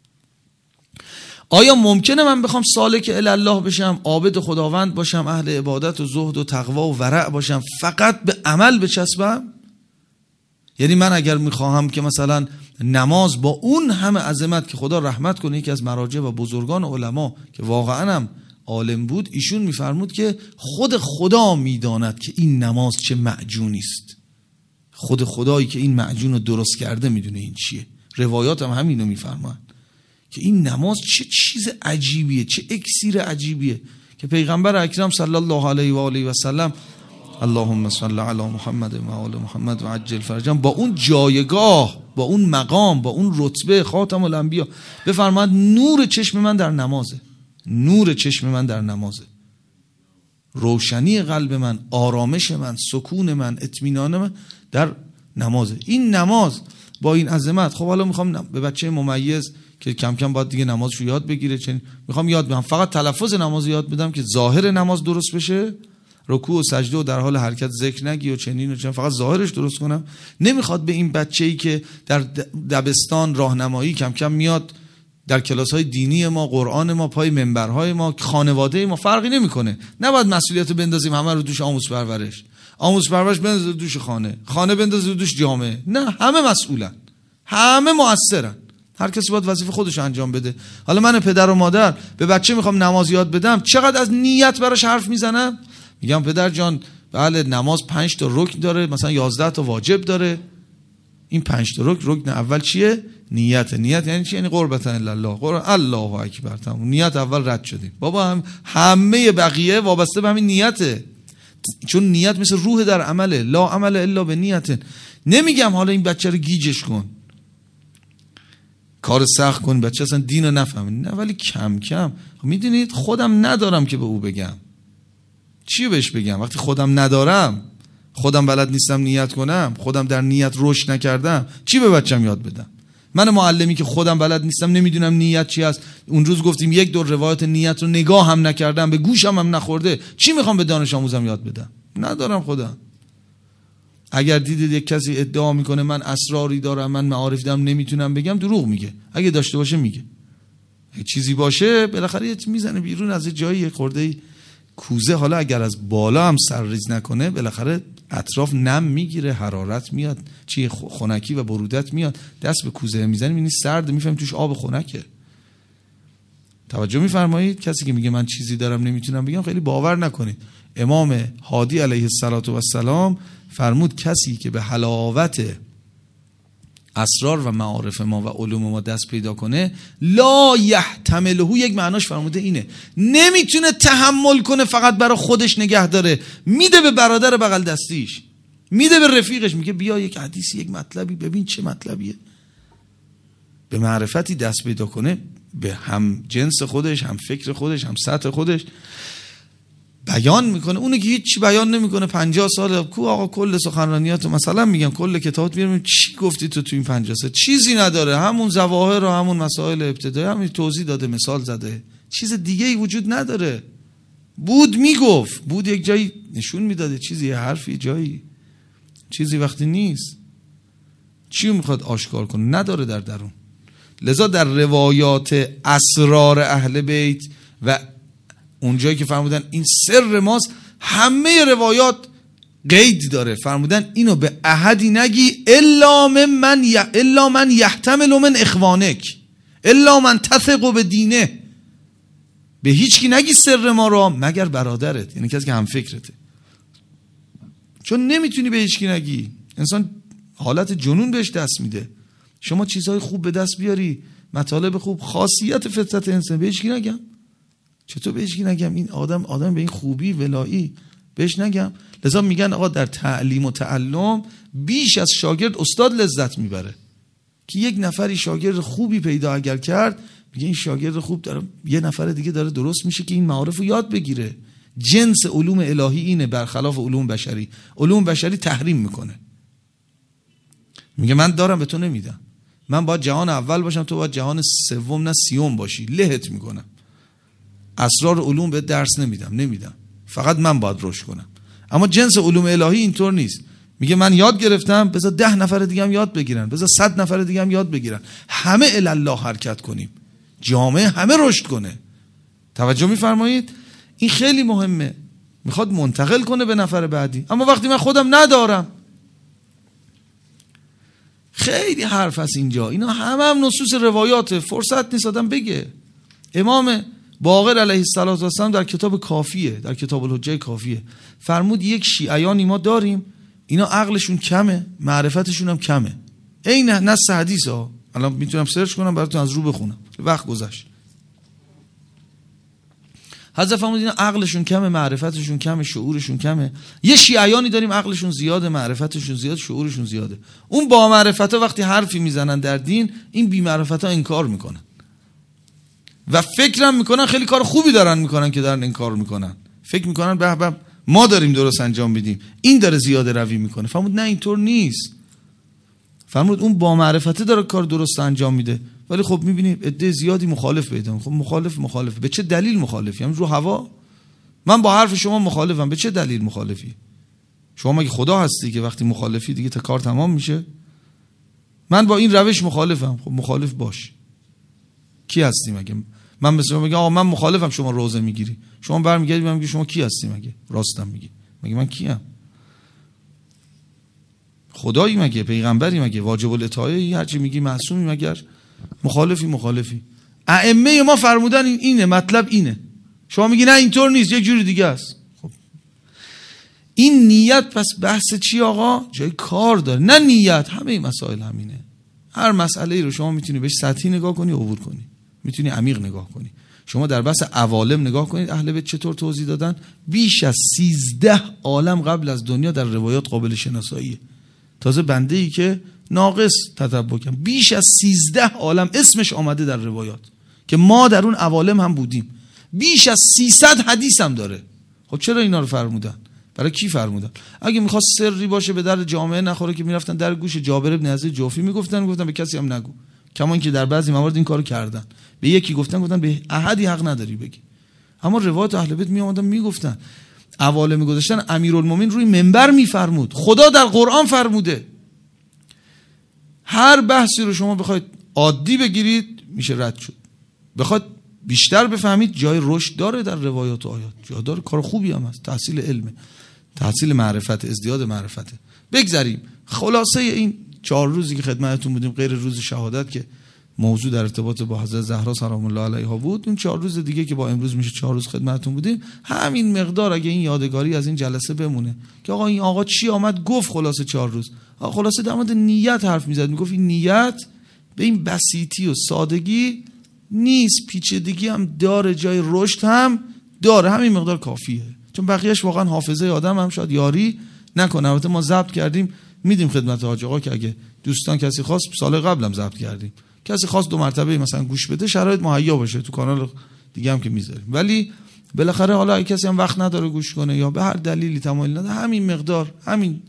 Speaker 1: آیا ممکنه من بخوام سالک الی الله بشم، عابد خداوند باشم، اهل عبادت و زهد و تقوا و ورع باشم، فقط به عمل بچسبم؟ یعنی من اگر میخواهم که مثلا نماز با اون همه عظمت که خدا رحمت کنه، یکی از مراجع و بزرگان علما که واقعا هم عالم بود، ایشون میفرمود که خود خدا میداند که این نماز چه معجونی است. خود خدایی که این معجون رو درست کرده میدونه این چیه. روایات هم همینو میفرمایند که این نماز چه چیز عجیبیه، چه اکسیر عجیبیه، که پیغمبر اکرم صلی الله علیه و آله و سلم اللهم صل علی محمد و آل محمد و عجل فرجهم، با اون جایگاه، با اون مقام، با اون رتبه خاتم الانبیا بفرماد نور چشم من در نمازه، نور چشم من در نمازه، روشنی قلب من، آرامش من، سکون من، اطمینان من در نمازه. این نماز با این عظمت. خب حالا میخوام به بچه ممیز که کم کم باید دیگه نمازشو یاد بگیره، چون میخوام یاد بدم، فقط تلفظ نماز یاد بدم که ظاهر نماز درست بشه، رکوع و سجده و در حال حرکت ذکر نگی و چنین و چنین، فقط ظاهرش درست کنم. نمیخواد به این بچه‌ای که در دبستان راهنمایی کم کم میاد در کلاس‌های دینی ما، قرآن ما، پای منبرهای ما، خانواده ما، فرقی نمیکنه. نباید مسئولیت بندازیم همه رو دوش آموز پرورش بندازیم دوش خانه بندازیم دوش جامعه. نه، همه مسئولن، همه مؤثرن، هر کسی باید وظیفه خودش انجام بده. حالا من پدر و مادر به بچه میخوام نماز یاد بدم، چقدر از نیت براش حرف میزنم. میگم پدر جان بله نماز 5 تا رکن داره، مثلا 11 تا واجب داره. این 5 تا رکن اول چیه؟ نیت. نیت یعنی چی؟ یعنی قربت الله، الله اکبر. تمام، نیت اول رد شدیم بابا. همه بقیه وابسته به همین نیته، چون نیت مثل روح در عمله، لا عمل الا به نیت. نمیگم حالا این بچه رو گیجش کن، کار سخت کن، بچه اصلا دین رو نفهمه، نه، ولی کم کم. میدونید خودم ندارم که به او بگم، چی بهش بگم وقتی خودم ندارم، خودم بلد نیستم نیت کنم، خودم در نیت رشد نکردم، چی به بچم یاد بدم؟ من معلمی که خودم بلد نیستم، نمیدونم نیت چی است. اون روز گفتیم 1-2 روایت نیت رو نگاه هم نکردم، به گوشم هم نخورده، چی میخوام به دانش آموزم یاد بدم؟ ندارم خودم. اگر دیدید یک کسی ادعا میکنه من اسراری دارم، من معارف دارم، نمیتونم بگم، دروغ میگه. اگه داشته باشه میگه، اگه چیزی باشه بالاخره یه میزنه بیرون از جایی خورده کوزه. حالا اگر از بالا هم سرریز نکنه بالاخره اطراف نم میگیره، حرارت میاد، چی خنکی و برودت میاد، دست به کوزه میزنی میبینی سرد، میفهمی توش آب خنکه. توجه می‌فرمایید؟ کسی که میگه من چیزی دارم نمیتونم بگم خیلی باور نکنید. امام هادی علیه السلام فرمود کسی که به حلاوت اسرار و معارف ما و علوم ما دست پیدا کنه لا یحتمله، یک معناش فرموده اینه نمیتونه تحمل کنه فقط برای خودش نگه داره، میده به برادر بغل دستیش، میده به رفیقش، میگه بیا یک حدیثی یک مطلبی ببین چه مطلبیه. به معرفتی دست پیدا کنه به هم جنس خودش، هم فکر خودش، هم سطح خودش بیان میکنه. اونی که هیچ بیان نمیکنه 50 سال کو آقا کل سخنرانیاتو مثلا میگم کل کتابت میارم چی گفتی تو این 50 سال؟ چیزی نداره، همون ظواهر و همون مسائل ابتدایی همین توضیح داده، مثال زده، چیز دیگه ای وجود نداره. بود میگفت، بود یک جایی نشون میداده، چیزی یه حرفی جایی، چیزی وقتی نیست. چی میخواد آشکار کنه؟ نداره در درون. لذا در روایات اسرار اهل بیت و اونجایی که فرمودن این سر ماست، همه روایات قید داره، فرمودن اینو به احدی نگی الا من یحتمل من اخوانک الا من تثق به دینه، به هیچ کی نگی سر ما رو مگر برادرت، یعنی کسی که هم فکرته. چون نمیتونی به هیچ کی نگی، انسان حالت جنون بهش دست میده. شما چیزهای خوب به دست بیاری، مطالب خوب، خاصیت فطرت انسان، به هیچ کی نگم. چطور بهش نگم؟ این آدم به این خوبی ولایی بهش نگم. لذا میگن آقا در تعلیم و تعلم بیش از شاگرد استاد لذت میبره. که یک نفری شاگرد خوبی پیدا اگر کرد، میگه این شاگرد خوب داره یه نفر دیگه داره درست میشه که این معارف رو یاد بگیره. جنس علوم الهی اینه، برخلاف علوم بشری. علوم بشری تحریم میکنه، میگه من دارم به تو نمیدم، من باید جهان اول باشم، تو باید جهان سوم نه سیوم باشی، لهت میکنم. اسرار علوم به درس نمیدم، فقط من باید رشد کنم. اما جنس علوم الهی اینطور نیست، میگه من یاد گرفتم بذار 10 نفر دیگه هم یاد بگیرن، بذار 100 نفر دیگه هم یاد بگیرن، همه الله حرکت کنیم، جامعه همه رشد کنه. توجه میفرمایید؟ این خیلی مهمه، میخواد منتقل کنه به نفر بعدی. اما وقتی من خودم ندارم، خیلی حرف هست اینجا، اینا هم نصوص روایات، فرصت نیست آدم بگه. امام باقر علیه السلام در کتاب کافیه، در کتاب الحجه کافیه، فرمود یک شیعیانی ما داریم اینا عقلشون کمه، معرفتشون هم کمه. این نص حدیث ها، الان میتونم سرچ کنم براتون از رو بخونم، وقت گذشت. حضرت فرمود اینا عقلشون کمه، معرفتشون کمه، شعورشون کمه. یه شیعیانی داریم عقلشون زیاده، معرفتشون زیاد، شعورشون زیاده. اون با معرفتا وقتی حرفی میزنن در دین، این بی معرفتا انکار میکنن و فکرم میکنن خیلی کار خوبی دارن میکنن که دارن انکار میکنن. فکر میکنن به به ما داریم درست انجام میدیم، این داره زیاده روی میکنه. فرمود نه اینطور نیست. فرمود اون با معرفته داره کار درست انجام میده، ولی خب میبینی عده زیادی مخالف پیدا. خب مخالف به چه دلیل مخالفی؟ هم رو هوا. من با حرف شما مخالفم، به چه دلیل مخالفی؟ شما مگه خدا هستی که وقتی مخالفی دیگه تا کار تمام میشه؟ من با این روش مخالفم. خب مخالف باش. کی هستی مگه؟ من مثلا میگم آقا من مخالفم، شما روزه میگیری، شما برمیگردی میگی شما کی هستی مگه؟ راستم میگی. مگه من کیم؟ خدایی مگه؟ پیغمبری مگه؟ واجب الاطاعه؟ هر چی میگی معصومی مگر؟ مخالفی. ائمه ما فرمودن اینه، مطلب اینه، شما میگی نه اینطور نیست، یک جوری دیگه است. خب این نیت پس بحث چی آقا؟ جای کار داره. نه نیت، همه این مسائل همینه. هر مسئله رو شما میتونی بهش سطحی نگاه کنی، عبور کنی، میتونی عمیق نگاه کنی. شما در بحث عوالم نگاه کنید اهل بیت چطور توضیح دادن. بیش از 13 عالم قبل از دنیا در روایات قابل شناساییه. تازه بنده ای که ناقص تتبع کنم، بیش از 13 عالم اسمش آمده در روایات که ما در اون عوالم هم بودیم. بیش از 300 حدیث هم داره. خب چرا اینا رو فرمودن؟ برای کی فرمودن؟ اگه میخواست سری باشه به در جامعه نخوره که میرفتن در گوش جابر بن عزیز جوفی میگفتن به کسی هم نگو. کما اینکه در بعضی موارد این کارو کردن، به یکی گفتن به احدی حق نداری بگی. اما روایت اهل بیت میآمدن میگفتن عوالم گذاشتن امیرالمومنین روی منبر میفرمود، خدا در قرآن فرموده. هر بحثی رو شما بخواید عادی بگیرید میشه رد شد. بخواید بیشتر بفهمید جای رشد داره در روایات و آیات، جای داره، کار خوبی هم هست، تحصیل علمه، تحصیل معرفت، ازدیاد معرفته. بگذریم. خلاصه این 4 روزی که خدمتتون بودیم غیر روز شهادت که موضوع در ارتباط با حضرت زهرا سلام الله علیها بود. اون 4 روز دیگه که با امروز میشه 4 روز خدمتتون بودیم، همین مقدار اگه این یادگاری از این جلسه بمونه که آقا این آقا چی آمد گفت خلاصه 4 روز، خلاصه در مورد نیت حرف میزد، میگفت این نیت به این بسیطی و سادگی نیست، پیچیدگی هم داره، جای رشد هم داره، همین مقدار کافیه. چون بقیهش واقعا حافظه آدم هم شاید یاری نکنه. البته ما ضبط کردیم میدیم خدمت حاج آقا که اگه دوستان کسی خواست، سال قبلم ضبط کردیم، کسی خواست 2 مرتبه مثلا گوش بده شرایط مهیا باشه تو کانال دیگه هم که میذاریم. ولی بالاخره حالا اگه کسی هم وقت نداره گوش کنه یا به هر دلیلی تمایل نداره، همین مقدار، همین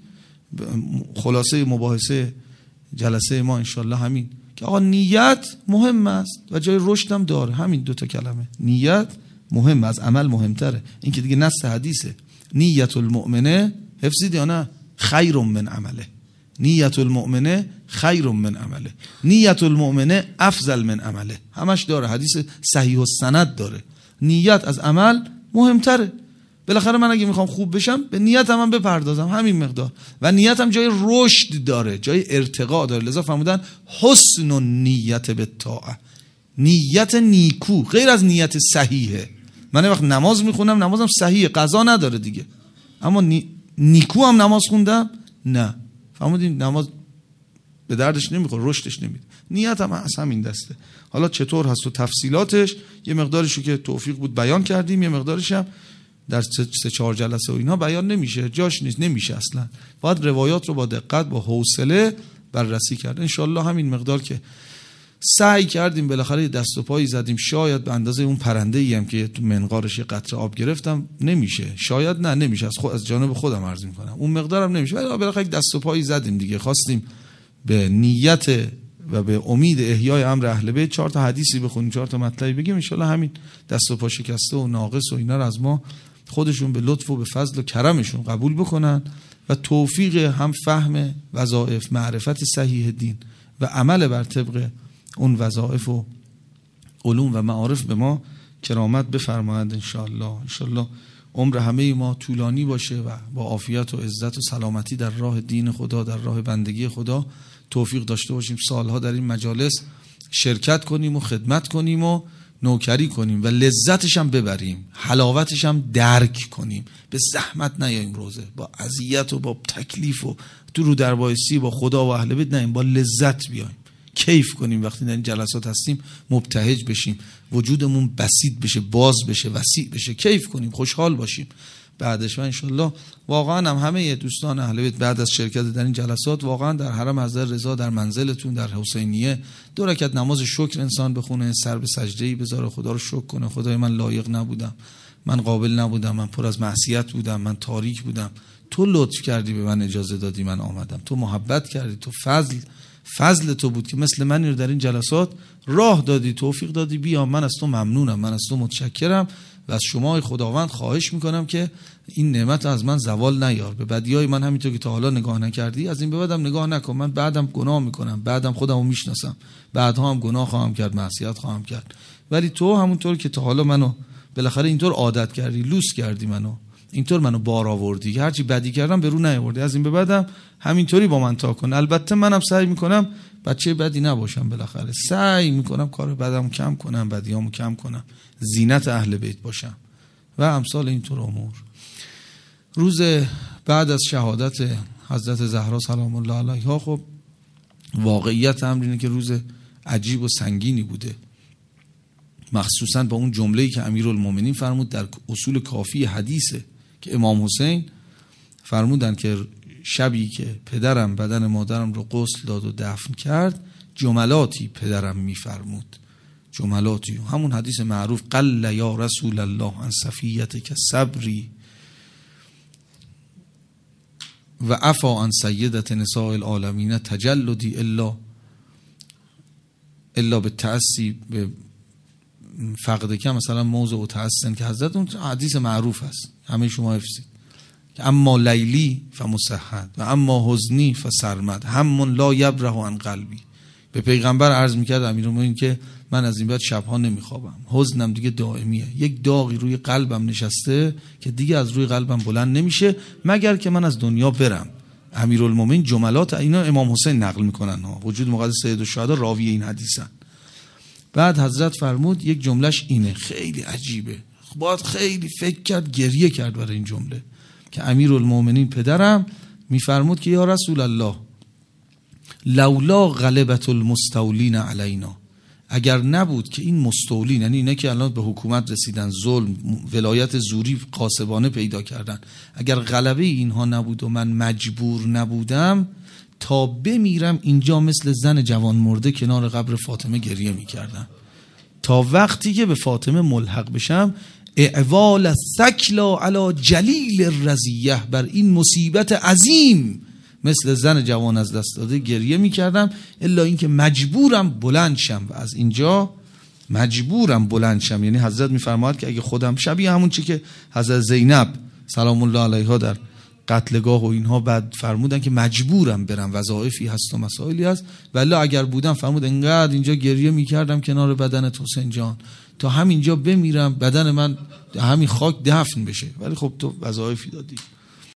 Speaker 1: خلاصه مباحثه جلسه ما انشالله همین که آقا نیت مهم است و جای رشد هم داره. همین 2 تا کلمه، نیت مهم از عمل مهمتره. این که دیگه نص حدیثه، نیت المؤمنه حفظید یا نه خیر من عمله، نیت المؤمنه خیر من عمله، نیت المؤمنه افضل من عمله، همش داره، حدیث صحیح السند داره. نیت از عمل مهمتره. بالاخره من اگه میخوام خوب بشم به نیتم هم بپردازم، همین مقدار، و نیتم جای رشد داره، جای ارتقا داره. لذا فرمودن حسن النیت بالطاعه، نیت نیکو غیر از نیت صحیحه. من وقت نماز میخونم، نمازم صحیحه، قضا نداره دیگه، اما نیکو هم نماز خوندم نه، فهمیدین نماز به دردش نمیخوره، رشدش نمیده. نیت هم از همین دسته. حالا چطور هست و تفصیلاتش یه مقدارشو که توفیق بود بیان کردیم، یه مقدارش هم در 3-4 جلسه و اینها بیان نمیشه، جاش نیست، نمیشه اصلا. باید روایات رو با دقت با حوصله بررسی کرد. انشالله همین مقدار که سعی کردیم بالاخره دست و پایی زدیم، شاید به اندازه اون پرنده‌ای هم که تو منقارش یه قطره آب گرفتم نمیشه، شاید نه نمیشه، از جانب خودم عرض میکنم اون مقدارم نمیشه، ولی بالاخره دست و پایی زدیم دیگه. خواستیم به نیت و به امید احیای امر اهل بیت 4 تا حدیثی بخونیم، 4 تا مطلبی بگیم، ان شاءالله همین دست و پا شکسته و ناقص و اینا رو از ما خودشون به لطف و به فضل و کرمشون قبول بکنن و توفیق هم فهم وظایف، معرفت صحیح دین و عمل بر طبق اون وظایف و علوم و معارف به ما کرامت بفرمایند انشاءالله. انشاءالله عمر همه ما طولانی باشه و با عافیت و عزت و سلامتی در راه دین خدا، در راه بندگی خدا توفیق داشته باشیم، سالها در این مجالس شرکت کنیم و خدمت کنیم و نوکری کنیم و لذتش هم ببریم، حلاوتش هم درک کنیم، به زحمت نیاییم روزه، با اذیت و با تکلیف و درو در بایستی با خدا و اهل بیت نیاییم، با لذت بیایم، کیف کنیم وقتی در این جلسات هستیم، مبتهج بشیم، وجودمون بسیط بشه، باز بشه، وسیع بشه، کیف کنیم، خوشحال باشیم بعدش. و انشالله واقعا هم همه دوستان اهل بیت بعد از شرکت در این جلسات واقعا در حرم حضرت رضا در منزلتون در حسینیه 2 رکعت نماز شکر انسان بخونه، سر به سجده‌ای بذاره، خدا رو شکر کنه، خدای من لایق نبودم، من قابل نبودم، من پر از معصیت بودم، من تاریک بودم، تو لطف کردی به من اجازه دادی من آمدم، تو محبت کردی، تو فضل تو بود که مثل من رو در این جلسات راه دادی، توفیق دادی بیام، من از تو ممنونم، من از تو متشکرم و از شما خداوند خواهش میکنم که این نعمت از من زوال نیار، به بدیای من همینطور که تا حالا نگاه نکردی از این به بعدم نگاه نکن، من بعدم گناه میکنم، بعدم خودمو میشناسم، بعدها هم گناه خواهم کرد، معصیت خواهم کرد، ولی تو همونطور که تا حالا منو بالاخره اینطور عادت کردی، لوس کردی منو، اینطور منو بار آوردی، هرچی بدی کردم به رو نیاوردی، از این به بعدم همینطوری با من تا کن. البته منم سعی میکنم بچه بدی نباشم، بالاخره سعی میکنم کار بدم کم کنم، بدیامو کم کنم، زینت اهل بیت باشم و امثال اینطور امور. روز بعد از شهادت حضرت زهرا سلام الله علیها خب واقعیت امر اینه که روز عجیب و سنگینی بوده، مخصوصا با اون جمله‌ای که امیرالمومنین فرمود در اصول کافی حدیثه که امام حسین فرمودن که شبی که پدرم بدن مادرم رو غسل داد و دفن کرد جملاتی پدرم میفرمود، جملاتی، همون حدیث معروف قل یا رسول الله عن صفیتک صبری و عفا عن سیدت نساء العالمین تجلدی الا به تأسی به فقد که مثلا موضع و تحسن که حضرت اون حدیث معروف هست همه شما حفظید، اما لیلی فمسحد و اما حزنی فسرمد هم لا یبره عن قلبی. به پیغمبر عرض میکرد امیرالمومنین که من از این بعد شبها نمیخوابم، حزنم دیگه دائمیه، یک داغی روی قلبم نشسته که دیگه از روی قلبم بلند نمیشه مگر که من از دنیا برم. امیرالمومنین جملات اینا امام حسین نقل میکنن ها، وجود مقدس سید الشهدا راوی این حدیثن. بعد حضرت فرمود یک جملهش اینه، خیلی عجیبه، باید خیلی فکر کرد، گریه کرد برای این جمله که امیرالمومنین پدرم میفرمود که یا رسول الله لولا غلبت المستولین علینا، اگر نبود که این مستولین، یعنی اینا که الان به حکومت رسیدن، ظلم، ولایت زوری غاصبانه پیدا کردن، اگر غلبه اینها نبود و من مجبور نبودم تا بمیرم اینجا مثل زن جوان مرده کنار قبر فاطمه گریه میکردم تا وقتی که به فاطمه ملحق بشم، اعوال الثکلا علی جلیل الرزیه، بر این مصیبت عظیم مثل زن جوان از دست داده گریه میکردم، الا اینکه مجبورم بلند شم و از اینجا مجبورم بلند شم. یعنی حضرت میفرماید که اگه خودم شبیه همون چی که حضرت زینب سلام الله علیها در قتلگاه و اینها بعد فرمودن که مجبورم برم، وظایفی هست و مسائلی هست، ولی اگر بودم فرمود انقدر اینجا گریه میکردم کنار بدن حسین جان تا همینجا بمیرم، بدن من همین خاک دفن بشه، ولی خب تو وظایفی دادی.